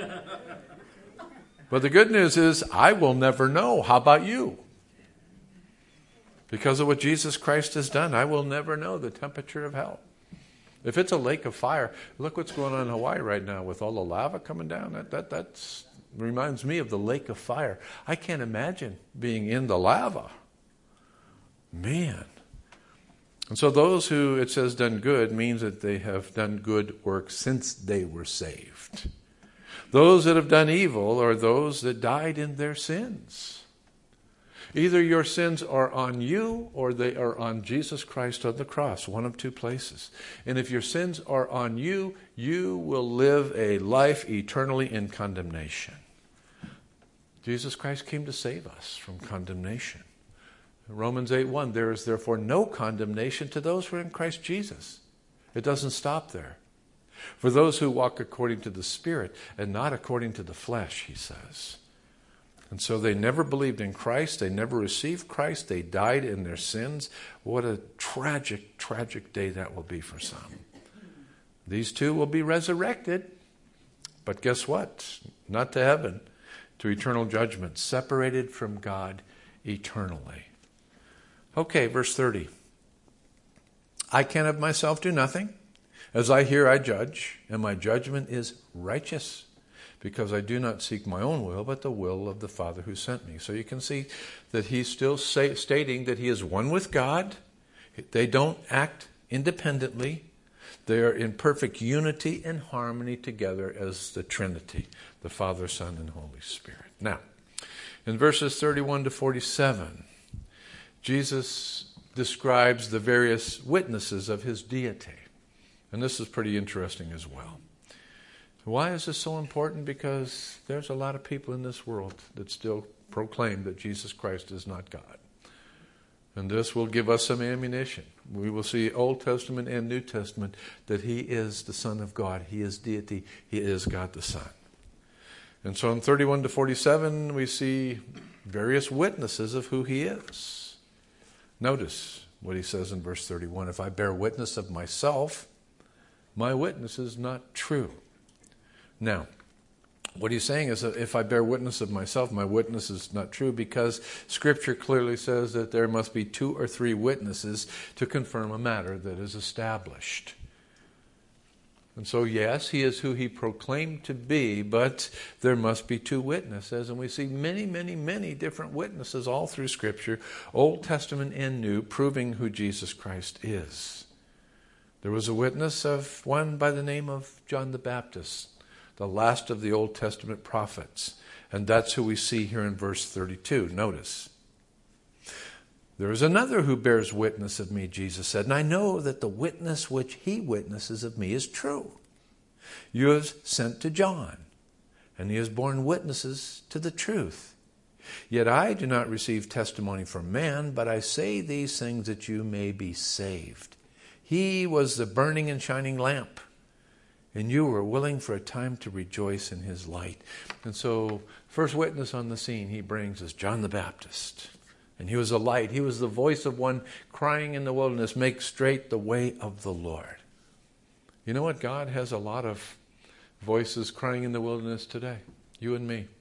But the good news is, I will never know. How about you? Because of what Jesus Christ has done, I will never know the temperature of hell. If it's a lake of fire, look what's going on in Hawaii right now with all the lava coming down. That reminds me of the lake of fire. I can't imagine being in the lava. Man. And so those who, it says, done good, means that they have done good work since they were saved. Those that have done evil are those that died in their sins. Either your sins are on you or they are on Jesus Christ on the cross, one of two places. And if your sins are on you, you will live a life eternally in condemnation. Jesus Christ came to save us from condemnation. Romans 8:1, there is therefore no condemnation to those who are in Christ Jesus. It doesn't stop there. For those who walk according to the Spirit and not according to the flesh, he says. And so they never believed in Christ. They never received Christ. They died in their sins. What a tragic, tragic day that will be for some. These two will be resurrected. But guess what? Not to heaven, to eternal judgment, separated from God eternally. Okay, verse 30. I can of myself do nothing. As I hear, I judge, and my judgment is righteous, because I do not seek my own will, but the will of the Father who sent me. So you can see that he's still stating that he is one with God. They don't act independently. They are in perfect unity and harmony together as the Trinity, the Father, Son, and Holy Spirit. Now, in verses 31 to 47, Jesus describes the various witnesses of his deity. And this is pretty interesting as well. Why is this so important? Because there's a lot of people in this world that still proclaim that Jesus Christ is not God. And this will give us some ammunition. We will see Old Testament and New Testament that he is the Son of God. He is deity. He is God the Son. And so in 31 to 47, we see various witnesses of who he is. Notice what he says in verse 31. If I bear witness of myself, my witness is not true. Now, what he's saying is that if I bear witness of myself, my witness is not true, because Scripture clearly says that there must be 2 or 3 witnesses to confirm a matter that is established. And so, yes, he is who he proclaimed to be, but there must be 2 witnesses. And we see many, many, many different witnesses all through Scripture, Old Testament and New, proving who Jesus Christ is. There was a witness of one by the name of John the Baptist, the last of the Old Testament prophets. And that's who we see here in verse 32. Notice. There is another who bears witness of me, Jesus said, and I know that the witness which he witnesses of me is true. You have sent to John, and he has borne witnesses to the truth. Yet I do not receive testimony from man, but I say these things that you may be saved. He was the burning and shining lamp, and you were willing for a time to rejoice in his light. And so, first witness on the scene he brings is John the Baptist. And he was a light. He was the voice of one crying in the wilderness, make straight the way of the Lord. You know what? God has a lot of voices crying in the wilderness today. You and me.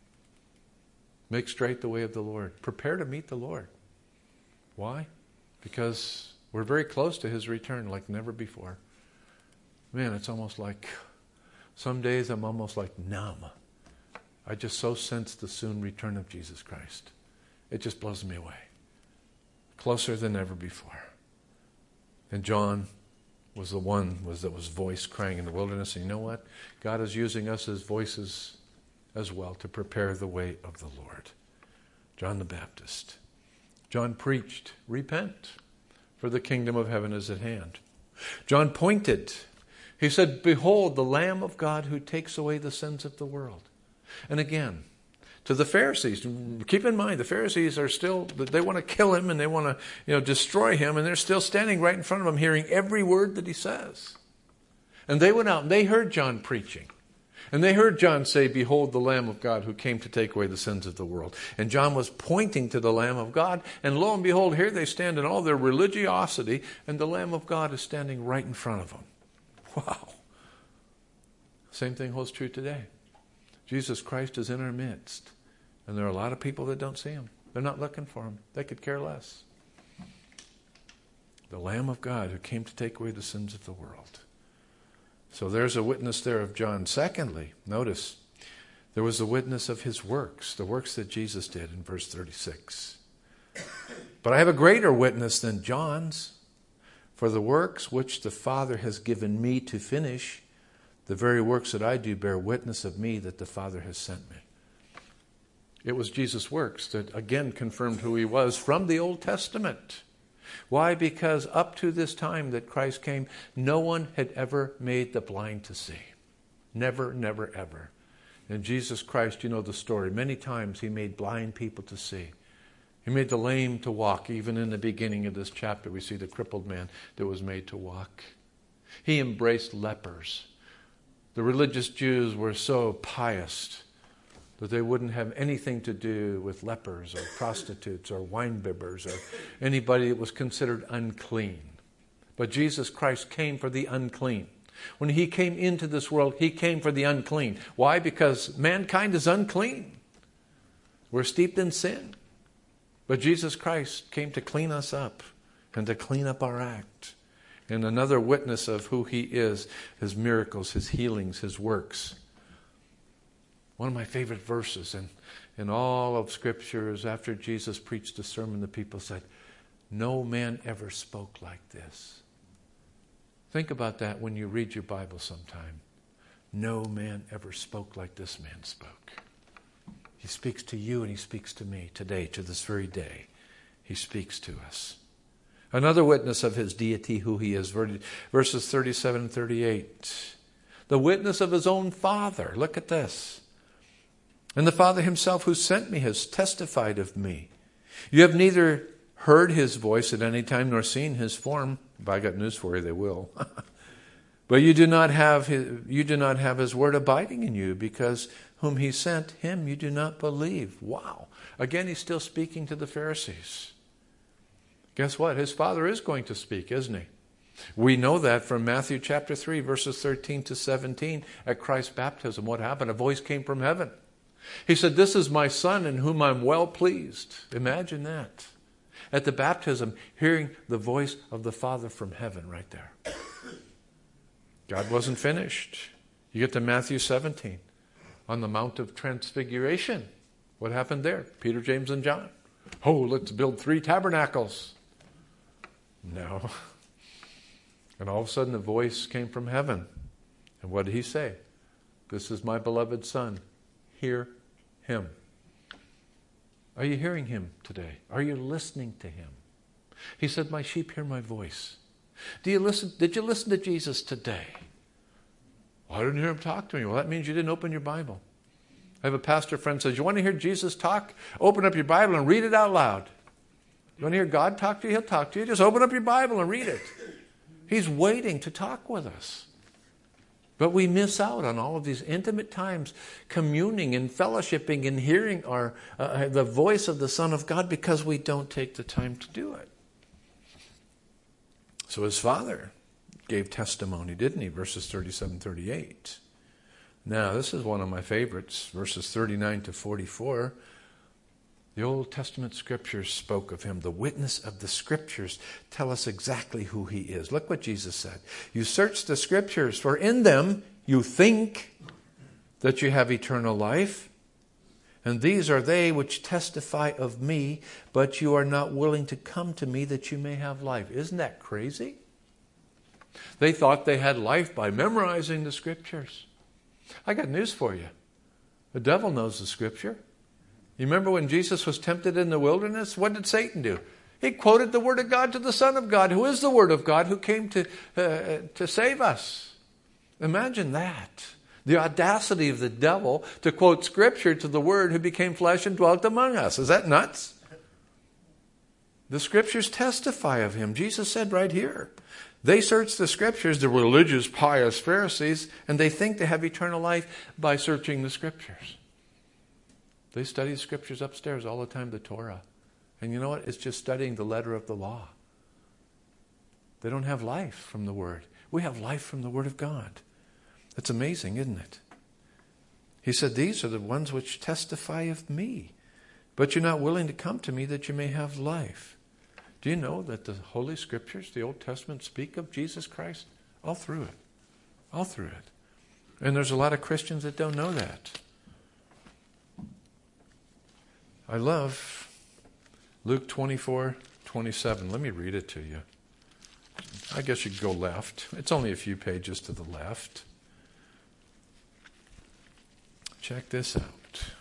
Make straight the way of the Lord. Prepare to meet the Lord. Why? Because we're very close to his return like never before. Man, it's almost like, some days I'm almost like numb. I just so sense the soon return of Jesus Christ. It just blows me away. Closer than ever before. And John was the one that was voice crying in the wilderness. And you know what? God is using us as voices as well to prepare the way of the Lord. John the Baptist. John preached, repent, for the kingdom of heaven is at hand. John pointed. He said, behold, the Lamb of God who takes away the sins of the world. And again, to the Pharisees. Keep in mind, the Pharisees are still, they want to kill him and they want to destroy him, and they're still standing right in front of him hearing every word that he says. And they went out and they heard John preaching. And they heard John say, "Behold the Lamb of God who came to take away the sins of the world." And John was pointing to the Lamb of God. And lo and behold, here they stand in all their religiosity, and the Lamb of God is standing right in front of them. Wow. Same thing holds true today. Jesus Christ is in our midst. And there are a lot of people that don't see him. They're not looking for him. They could care less. The Lamb of God who came to take away the sins of the world. So there's a witness there of John. Secondly, notice, there was a witness of his works, the works that Jesus did in verse 36. "But I have a greater witness than John's, for the works which the Father has given me to finish, the very works that I do bear witness of me that the Father has sent me." It was Jesus' works that again confirmed who he was from the Old Testament. Why? Because up to this time that Christ came, no one had ever made the blind to see. Never, never, ever. And Jesus Christ, you know the story. Many times he made blind people to see. He made the lame to walk. Even in the beginning of this chapter, we see the crippled man that was made to walk. He embraced lepers. The religious Jews were so pious that they wouldn't have anything to do with lepers or prostitutes or wine bibbers or anybody that was considered unclean. But Jesus Christ came for the unclean. When he came into this world, he came for the unclean. Why? Because mankind is unclean. We're steeped in sin. But Jesus Christ came to clean us up and to clean up our act. And another witness of who he is, his miracles, his healings, his works. One of my favorite verses in all of Scripture is after Jesus preached a sermon, the people said, "No man ever spoke like this." Think about that when you read your Bible sometime. No man ever spoke like this man spoke. He speaks to you and he speaks to me today, to this very day. He speaks to us. Another witness of his deity, who he is, verses 37 and 38. The witness of his own Father. Look at this. "And the Father himself who sent me has testified of me. You have neither heard his voice at any time nor seen his form." If I got news for you, they will. "But you do not have his word abiding in you, because whom he sent, him you do not believe." Wow. Again, he's still speaking to the Pharisees. Guess what? His Father is going to speak, isn't he? We know that from Matthew chapter 3, verses 13 to 17. At Christ's baptism, what happened? A voice came from heaven. He said, "This is my Son in whom I'm well pleased." Imagine that. At the baptism, hearing the voice of the Father from heaven right there. God wasn't finished. You get to Matthew 17, on the Mount of Transfiguration. What happened there? Peter, James, and John. "Oh, let's build 3 tabernacles." No. And all of a sudden, a voice came from heaven. And what did he say? "This is my beloved Son. Hear him." Are you hearing him today? Are you listening to him? He said, "My sheep hear my voice." Did you listen to Jesus today? Well, I didn't hear him talk to me. Well, that means you didn't open your Bible. I have a pastor friend who says, "You want to hear Jesus talk? Open up your Bible and read it out loud." You want to hear God talk to you? He'll talk to you. Just open up your Bible and read it. He's waiting to talk with us. But we miss out on all of these intimate times, communing and fellowshipping and hearing the voice of the Son of God, because we don't take the time to do it. So his Father gave testimony, didn't he? Verses 37, 38. Now, this is one of my favorites, verses 39 to 44. The Old Testament Scriptures spoke of him. The witness of the Scriptures tell us exactly who he is. Look what Jesus said. "You search the Scriptures, for in them you think that you have eternal life. And these are they which testify of me, but you are not willing to come to me that you may have life." Isn't that crazy? They thought they had life by memorizing the Scriptures. I got news for you. The devil knows the Scripture. You remember when Jesus was tempted in the wilderness? What did Satan do? He quoted the Word of God to the Son of God, who is the Word of God, who came to save us. Imagine that. The audacity of the devil to quote Scripture to the Word who became flesh and dwelt among us. Is that nuts? The Scriptures testify of him. Jesus said right here, they search the Scriptures, the religious, pious Pharisees, and they think they have eternal life by searching the Scriptures. They study the Scriptures upstairs all the time, the Torah. And you know what? It's just studying the letter of the law. They don't have life from the Word. We have life from the Word of God. It's amazing, isn't it? He said, these are the ones which testify of me. But you're not willing to come to me that you may have life. Do you know that the Holy Scriptures, the Old Testament, speak of Jesus Christ? All through it. All through it. And there's a lot of Christians that don't know that. I love Luke 24:27. Let me read it to you. I guess you could go left. It's only a few pages to the left. Check this out.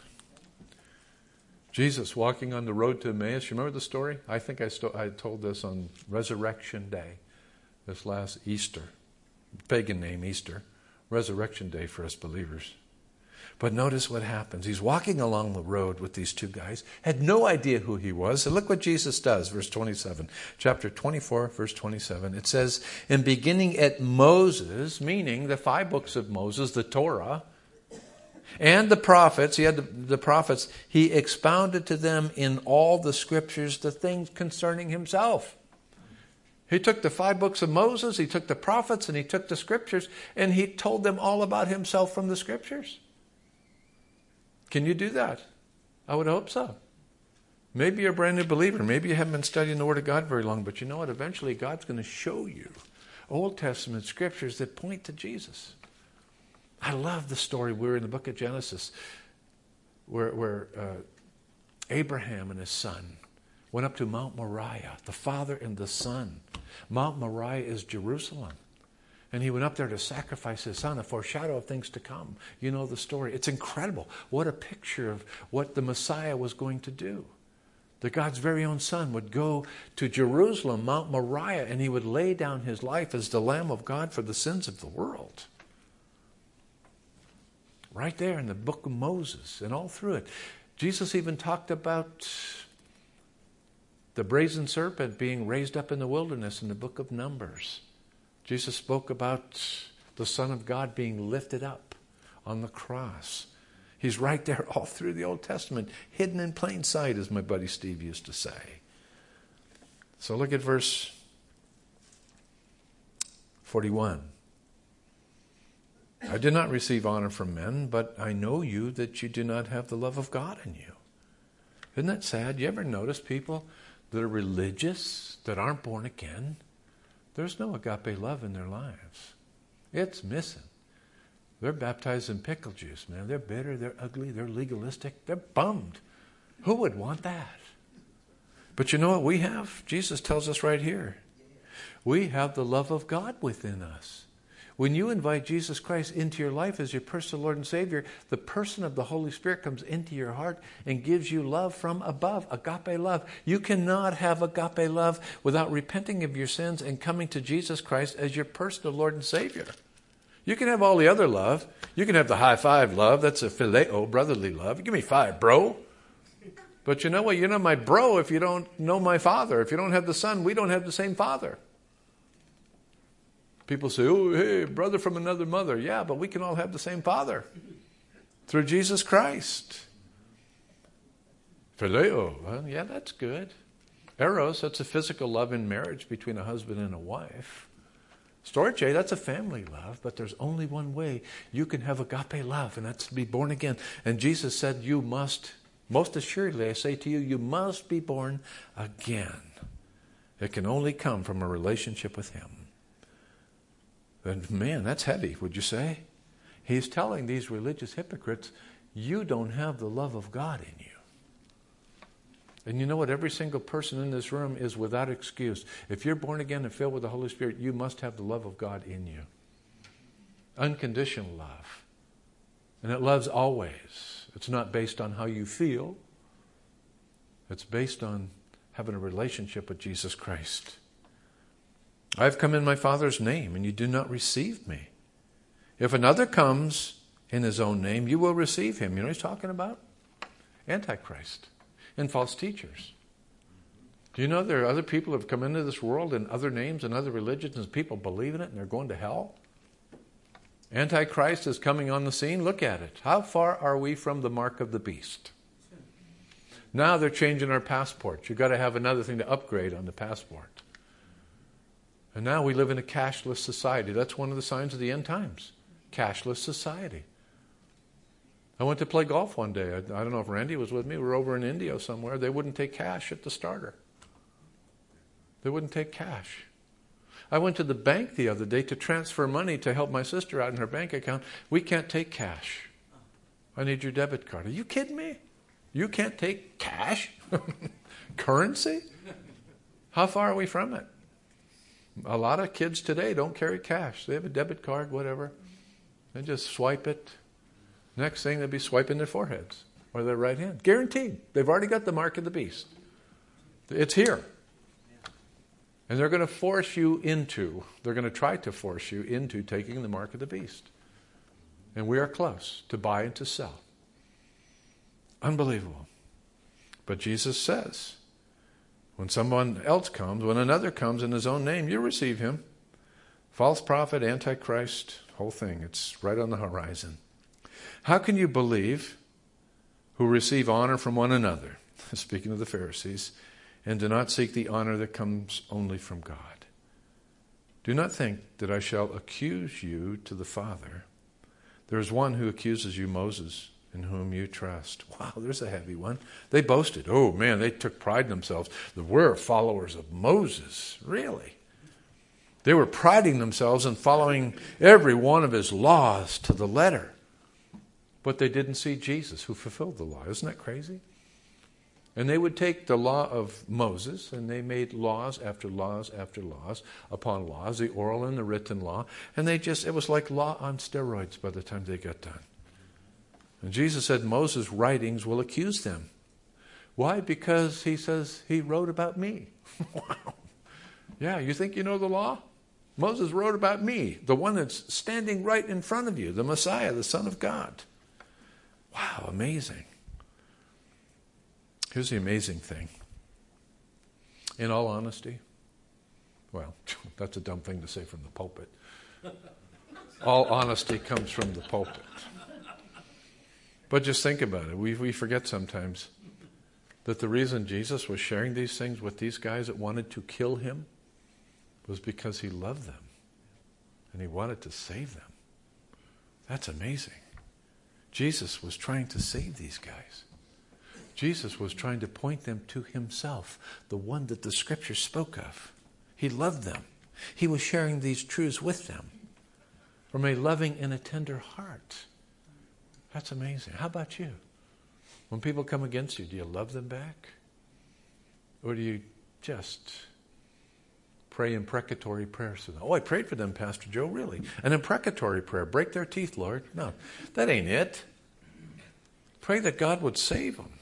Jesus walking on the road to Emmaus. You remember the story? I think I told this on Resurrection Day, this last Easter. Pagan name, Easter. Resurrection Day for us believers. But notice what happens. He's walking along the road with these two guys, had no idea who he was. And look what Jesus does, verse 27. Chapter 24, verse 27. It says, and beginning at Moses, meaning the 5 books of Moses, the Torah, and the prophets, he had the prophets, he expounded to them in all the Scriptures the things concerning himself. He took the 5 books of Moses, he took the prophets, and he took the Scriptures, and he told them all about himself from the Scriptures. Can you do that? I would hope so. Maybe you're a brand new believer. Maybe you haven't been studying the Word of God very long, but you know what? Eventually God's going to show you Old Testament Scriptures that point to Jesus. I love the story. We're in the book of Genesis where Abraham and his son went up to Mount Moriah, the father and the son. Mount Moriah is Jerusalem. And he went up there to sacrifice his son, a foreshadow of things to come. You know the story. It's incredible. What a picture of what the Messiah was going to do. That God's very own son would go to Jerusalem, Mount Moriah, and he would lay down his life as the Lamb of God for the sins of the world. Right there in the book of Moses and all through it. Jesus even talked about the brazen serpent being raised up in the wilderness in the book of Numbers. Jesus spoke about the Son of God being lifted up on the cross. He's right there all through the Old Testament, hidden in plain sight, as my buddy Steve used to say. So look at verse 41. I did not receive honor from men, but I know you that you do not have the love of God in you. Isn't that sad? You ever notice people that are religious, that aren't born again? There's no agape love in their lives. It's missing. They're baptized in pickle juice, man. They're bitter, they're ugly, they're legalistic, they're bummed. Who would want that? But you know what we have? Jesus tells us right here. We have the love of God within us. When you invite Jesus Christ into your life as your personal Lord and Savior, the person of the Holy Spirit comes into your heart and gives you love from above, agape love. You cannot have agape love without repenting of your sins and coming to Jesus Christ as your personal Lord and Savior. You can have all the other love. You can have the high five love. That's a phileo, brotherly love. Give me 5, bro. But you know what? You're not my bro if you don't know my Father. If you don't have the Son, we don't have the same Father. People say, oh, hey, brother from another mother. Yeah, but we can all have the same Father through Jesus Christ. Phileo, well, yeah, that's good. Eros, that's a physical love in marriage between a husband and a wife. Storge, that's a family love, but there's only one way you can have agape love, and that's to be born again. And Jesus said, you must, most assuredly, I say to you, you must be born again. It can only come from a relationship with Him. And man, that's heavy, would you say? He's telling these religious hypocrites, you don't have the love of God in you. And you know what? Every single person in this room is without excuse. If you're born again and filled with the Holy Spirit, you must have the love of God in you. Unconditional love. And it loves always. It's not based on how you feel. It's based on having a relationship with Jesus Christ. I've come in my Father's name, and you do not receive me. If another comes in his own name, you will receive him. You know what he's talking about? Antichrist and false teachers. Do you know there are other people who have come into this world in other names and other religions and people believe in it and they're going to hell? Antichrist is coming on the scene. Look at it. How far are we from the mark of the beast? Now they're changing our passports. You've got to have another thing to upgrade on the passport. And now we live in a cashless society. That's one of the signs of the end times. Cashless society. I went to play golf one day. I don't know if Randy was with me. We were over in India somewhere. They wouldn't take cash at the starter. They wouldn't take cash. I went to the bank the other day to transfer money to help my sister out in her bank account. We can't take cash. I need your debit card. Are you kidding me? You can't take cash? Currency? How far are we from it? A lot of kids today don't carry cash. They have a debit card, whatever. They just swipe it. Next thing, they'll be swiping their foreheads or their right hand. Guaranteed. They've already got the mark of the beast. It's here. And they're going to they're going to try to force you into taking the mark of the beast. And we are close to buy and to sell. Unbelievable. But Jesus says, when someone else comes, when another comes in his own name, you receive him. False prophet, Antichrist, whole thing. It's right on the horizon. How can you believe who receive honor from one another, speaking of the Pharisees, and do not seek the honor that comes only from God? Do not think that I shall accuse you to the Father. There is one who accuses you, Moses, in whom you trust. Wow, there's a heavy one. They boasted. Oh, man, they took pride in themselves that we're followers of Moses. Really? They were priding themselves in following every one of his laws to the letter. But they didn't see Jesus who fulfilled the law. Isn't that crazy? And they would take the law of Moses and they made laws after laws after laws upon laws, the oral and the written law. And it was like law on steroids by the time they got done. And Jesus said Moses' writings will accuse them. Why? Because he says he wrote about me. Wow. Yeah, you think you know the law? Moses wrote about me, the one that's standing right in front of you, the Messiah, the Son of God. Wow, amazing. Here's the amazing thing. In all honesty, well, that's a dumb thing to say from the pulpit. All honesty comes from the pulpit. But just think about it. We forget sometimes that the reason Jesus was sharing these things with these guys that wanted to kill him was because he loved them and he wanted to save them. That's amazing. Jesus was trying to save these guys. Jesus was trying to point them to himself, the one that the Scripture spoke of. He loved them. He was sharing these truths with them from a loving and a tender heart. That's amazing. How about you? When people come against you, do you love them back? Or do you just pray imprecatory prayers to them? Oh, I prayed for them, Pastor Joe, really. An imprecatory prayer. Break their teeth, Lord. No, that ain't it. Pray that God would save them.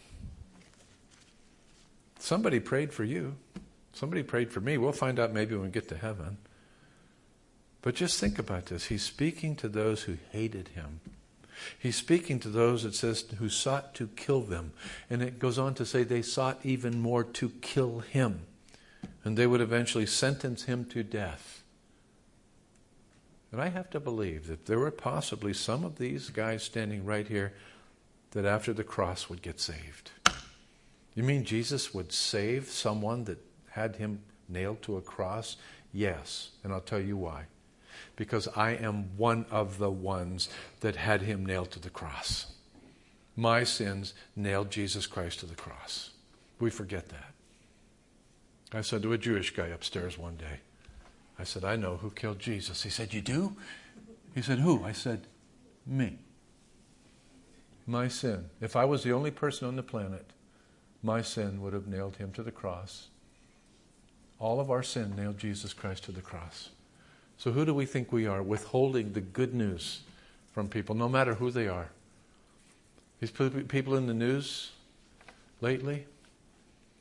Somebody prayed for you. Somebody prayed for me. We'll find out maybe when we get to heaven. But just think about this. He's speaking to those who hated him. He's speaking to those, it says, who sought to kill them. And it goes on to say they sought even more to kill him. And they would eventually sentence him to death. And I have to believe that there were possibly some of these guys standing right here that after the cross would get saved. You mean Jesus would save someone that had him nailed to a cross? Yes. And I'll tell you why. Because I am one of the ones that had him nailed to the cross. My sins nailed Jesus Christ to the cross. We forget that. I said to a Jewish guy upstairs one day, I said, I know who killed Jesus. He said, you do? He said, who? I said, me. My sin. If I was the only person on the planet, my sin would have nailed him to the cross. All of our sin nailed Jesus Christ to the cross. So who do we think we are, withholding the good news from people, no matter who they are? These people in the news lately,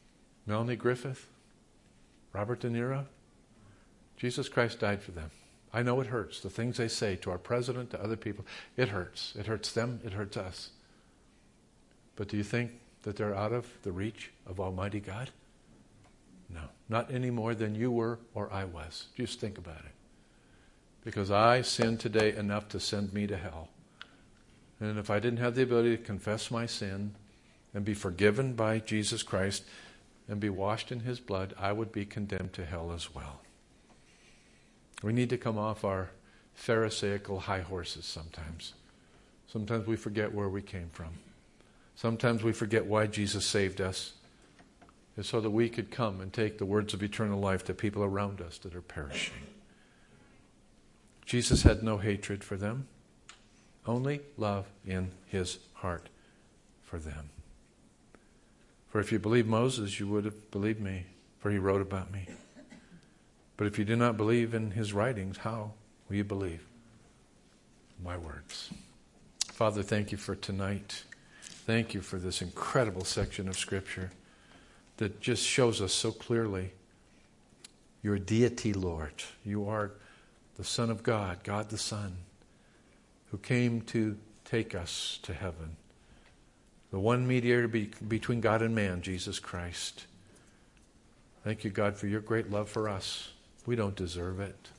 Melanie Griffith, Robert De Niro, Jesus Christ died for them. I know it hurts. The things they say to our president, to other people, it hurts. It hurts them. It hurts us. But do you think that they're out of the reach of Almighty God? No. Not any more than you were or I was. Just think about it. Because I sinned today enough to send me to hell. And if I didn't have the ability to confess my sin and be forgiven by Jesus Christ and be washed in His blood, I would be condemned to hell as well. We need to come off our Pharisaical high horses sometimes. Sometimes we forget where we came from. Sometimes we forget why Jesus saved us. It's so that we could come and take the words of eternal life to people around us that are perishing. Jesus had no hatred for them, only love in His heart for them. For if you believe Moses, you would have believed me, for he wrote about me. But if you do not believe in his writings, how will you believe my words? Father, thank you for tonight. Thank you for this incredible section of Scripture that just shows us so clearly your deity, Lord. You are the Son of God, God the Son, who came to take us to heaven. The one mediator between God and man, Jesus Christ. Thank you, God, for your great love for us. We don't deserve it.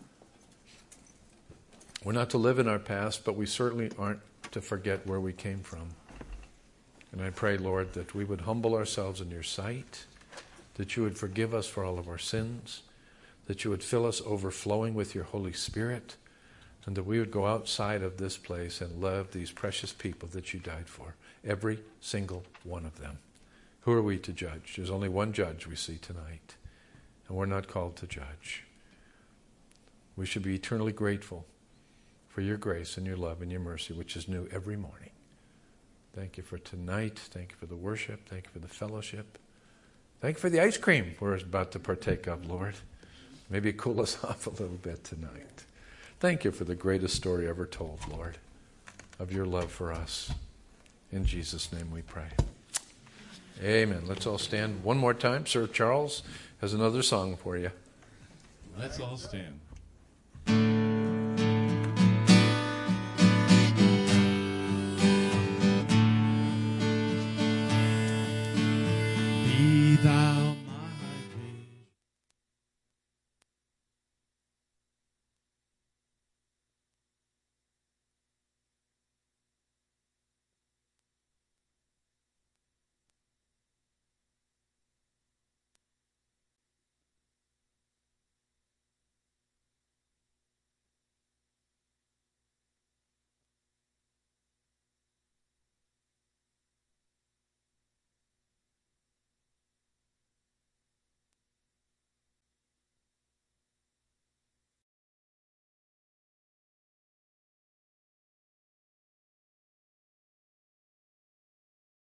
We're not to live in our past, but we certainly aren't to forget where we came from. And I pray, Lord, that we would humble ourselves in your sight, that you would forgive us for all of our sins, that you would fill us overflowing with your Holy Spirit, and that we would go outside of this place and love these precious people that you died for, every single one of them. Who are we to judge? There's only one judge we see tonight, and we're not called to judge. We should be eternally grateful for your grace and your love and your mercy, which is new every morning. Thank you for tonight. Thank you for the worship. Thank you for the fellowship. Thank you for the ice cream we're about to partake of, Lord. Maybe cool us off a little bit tonight. Thank you for the greatest story ever told, Lord, of your love for us. In Jesus' name we pray. Amen. Let's all stand one more time. Sir Charles has another song for you. Let's all stand.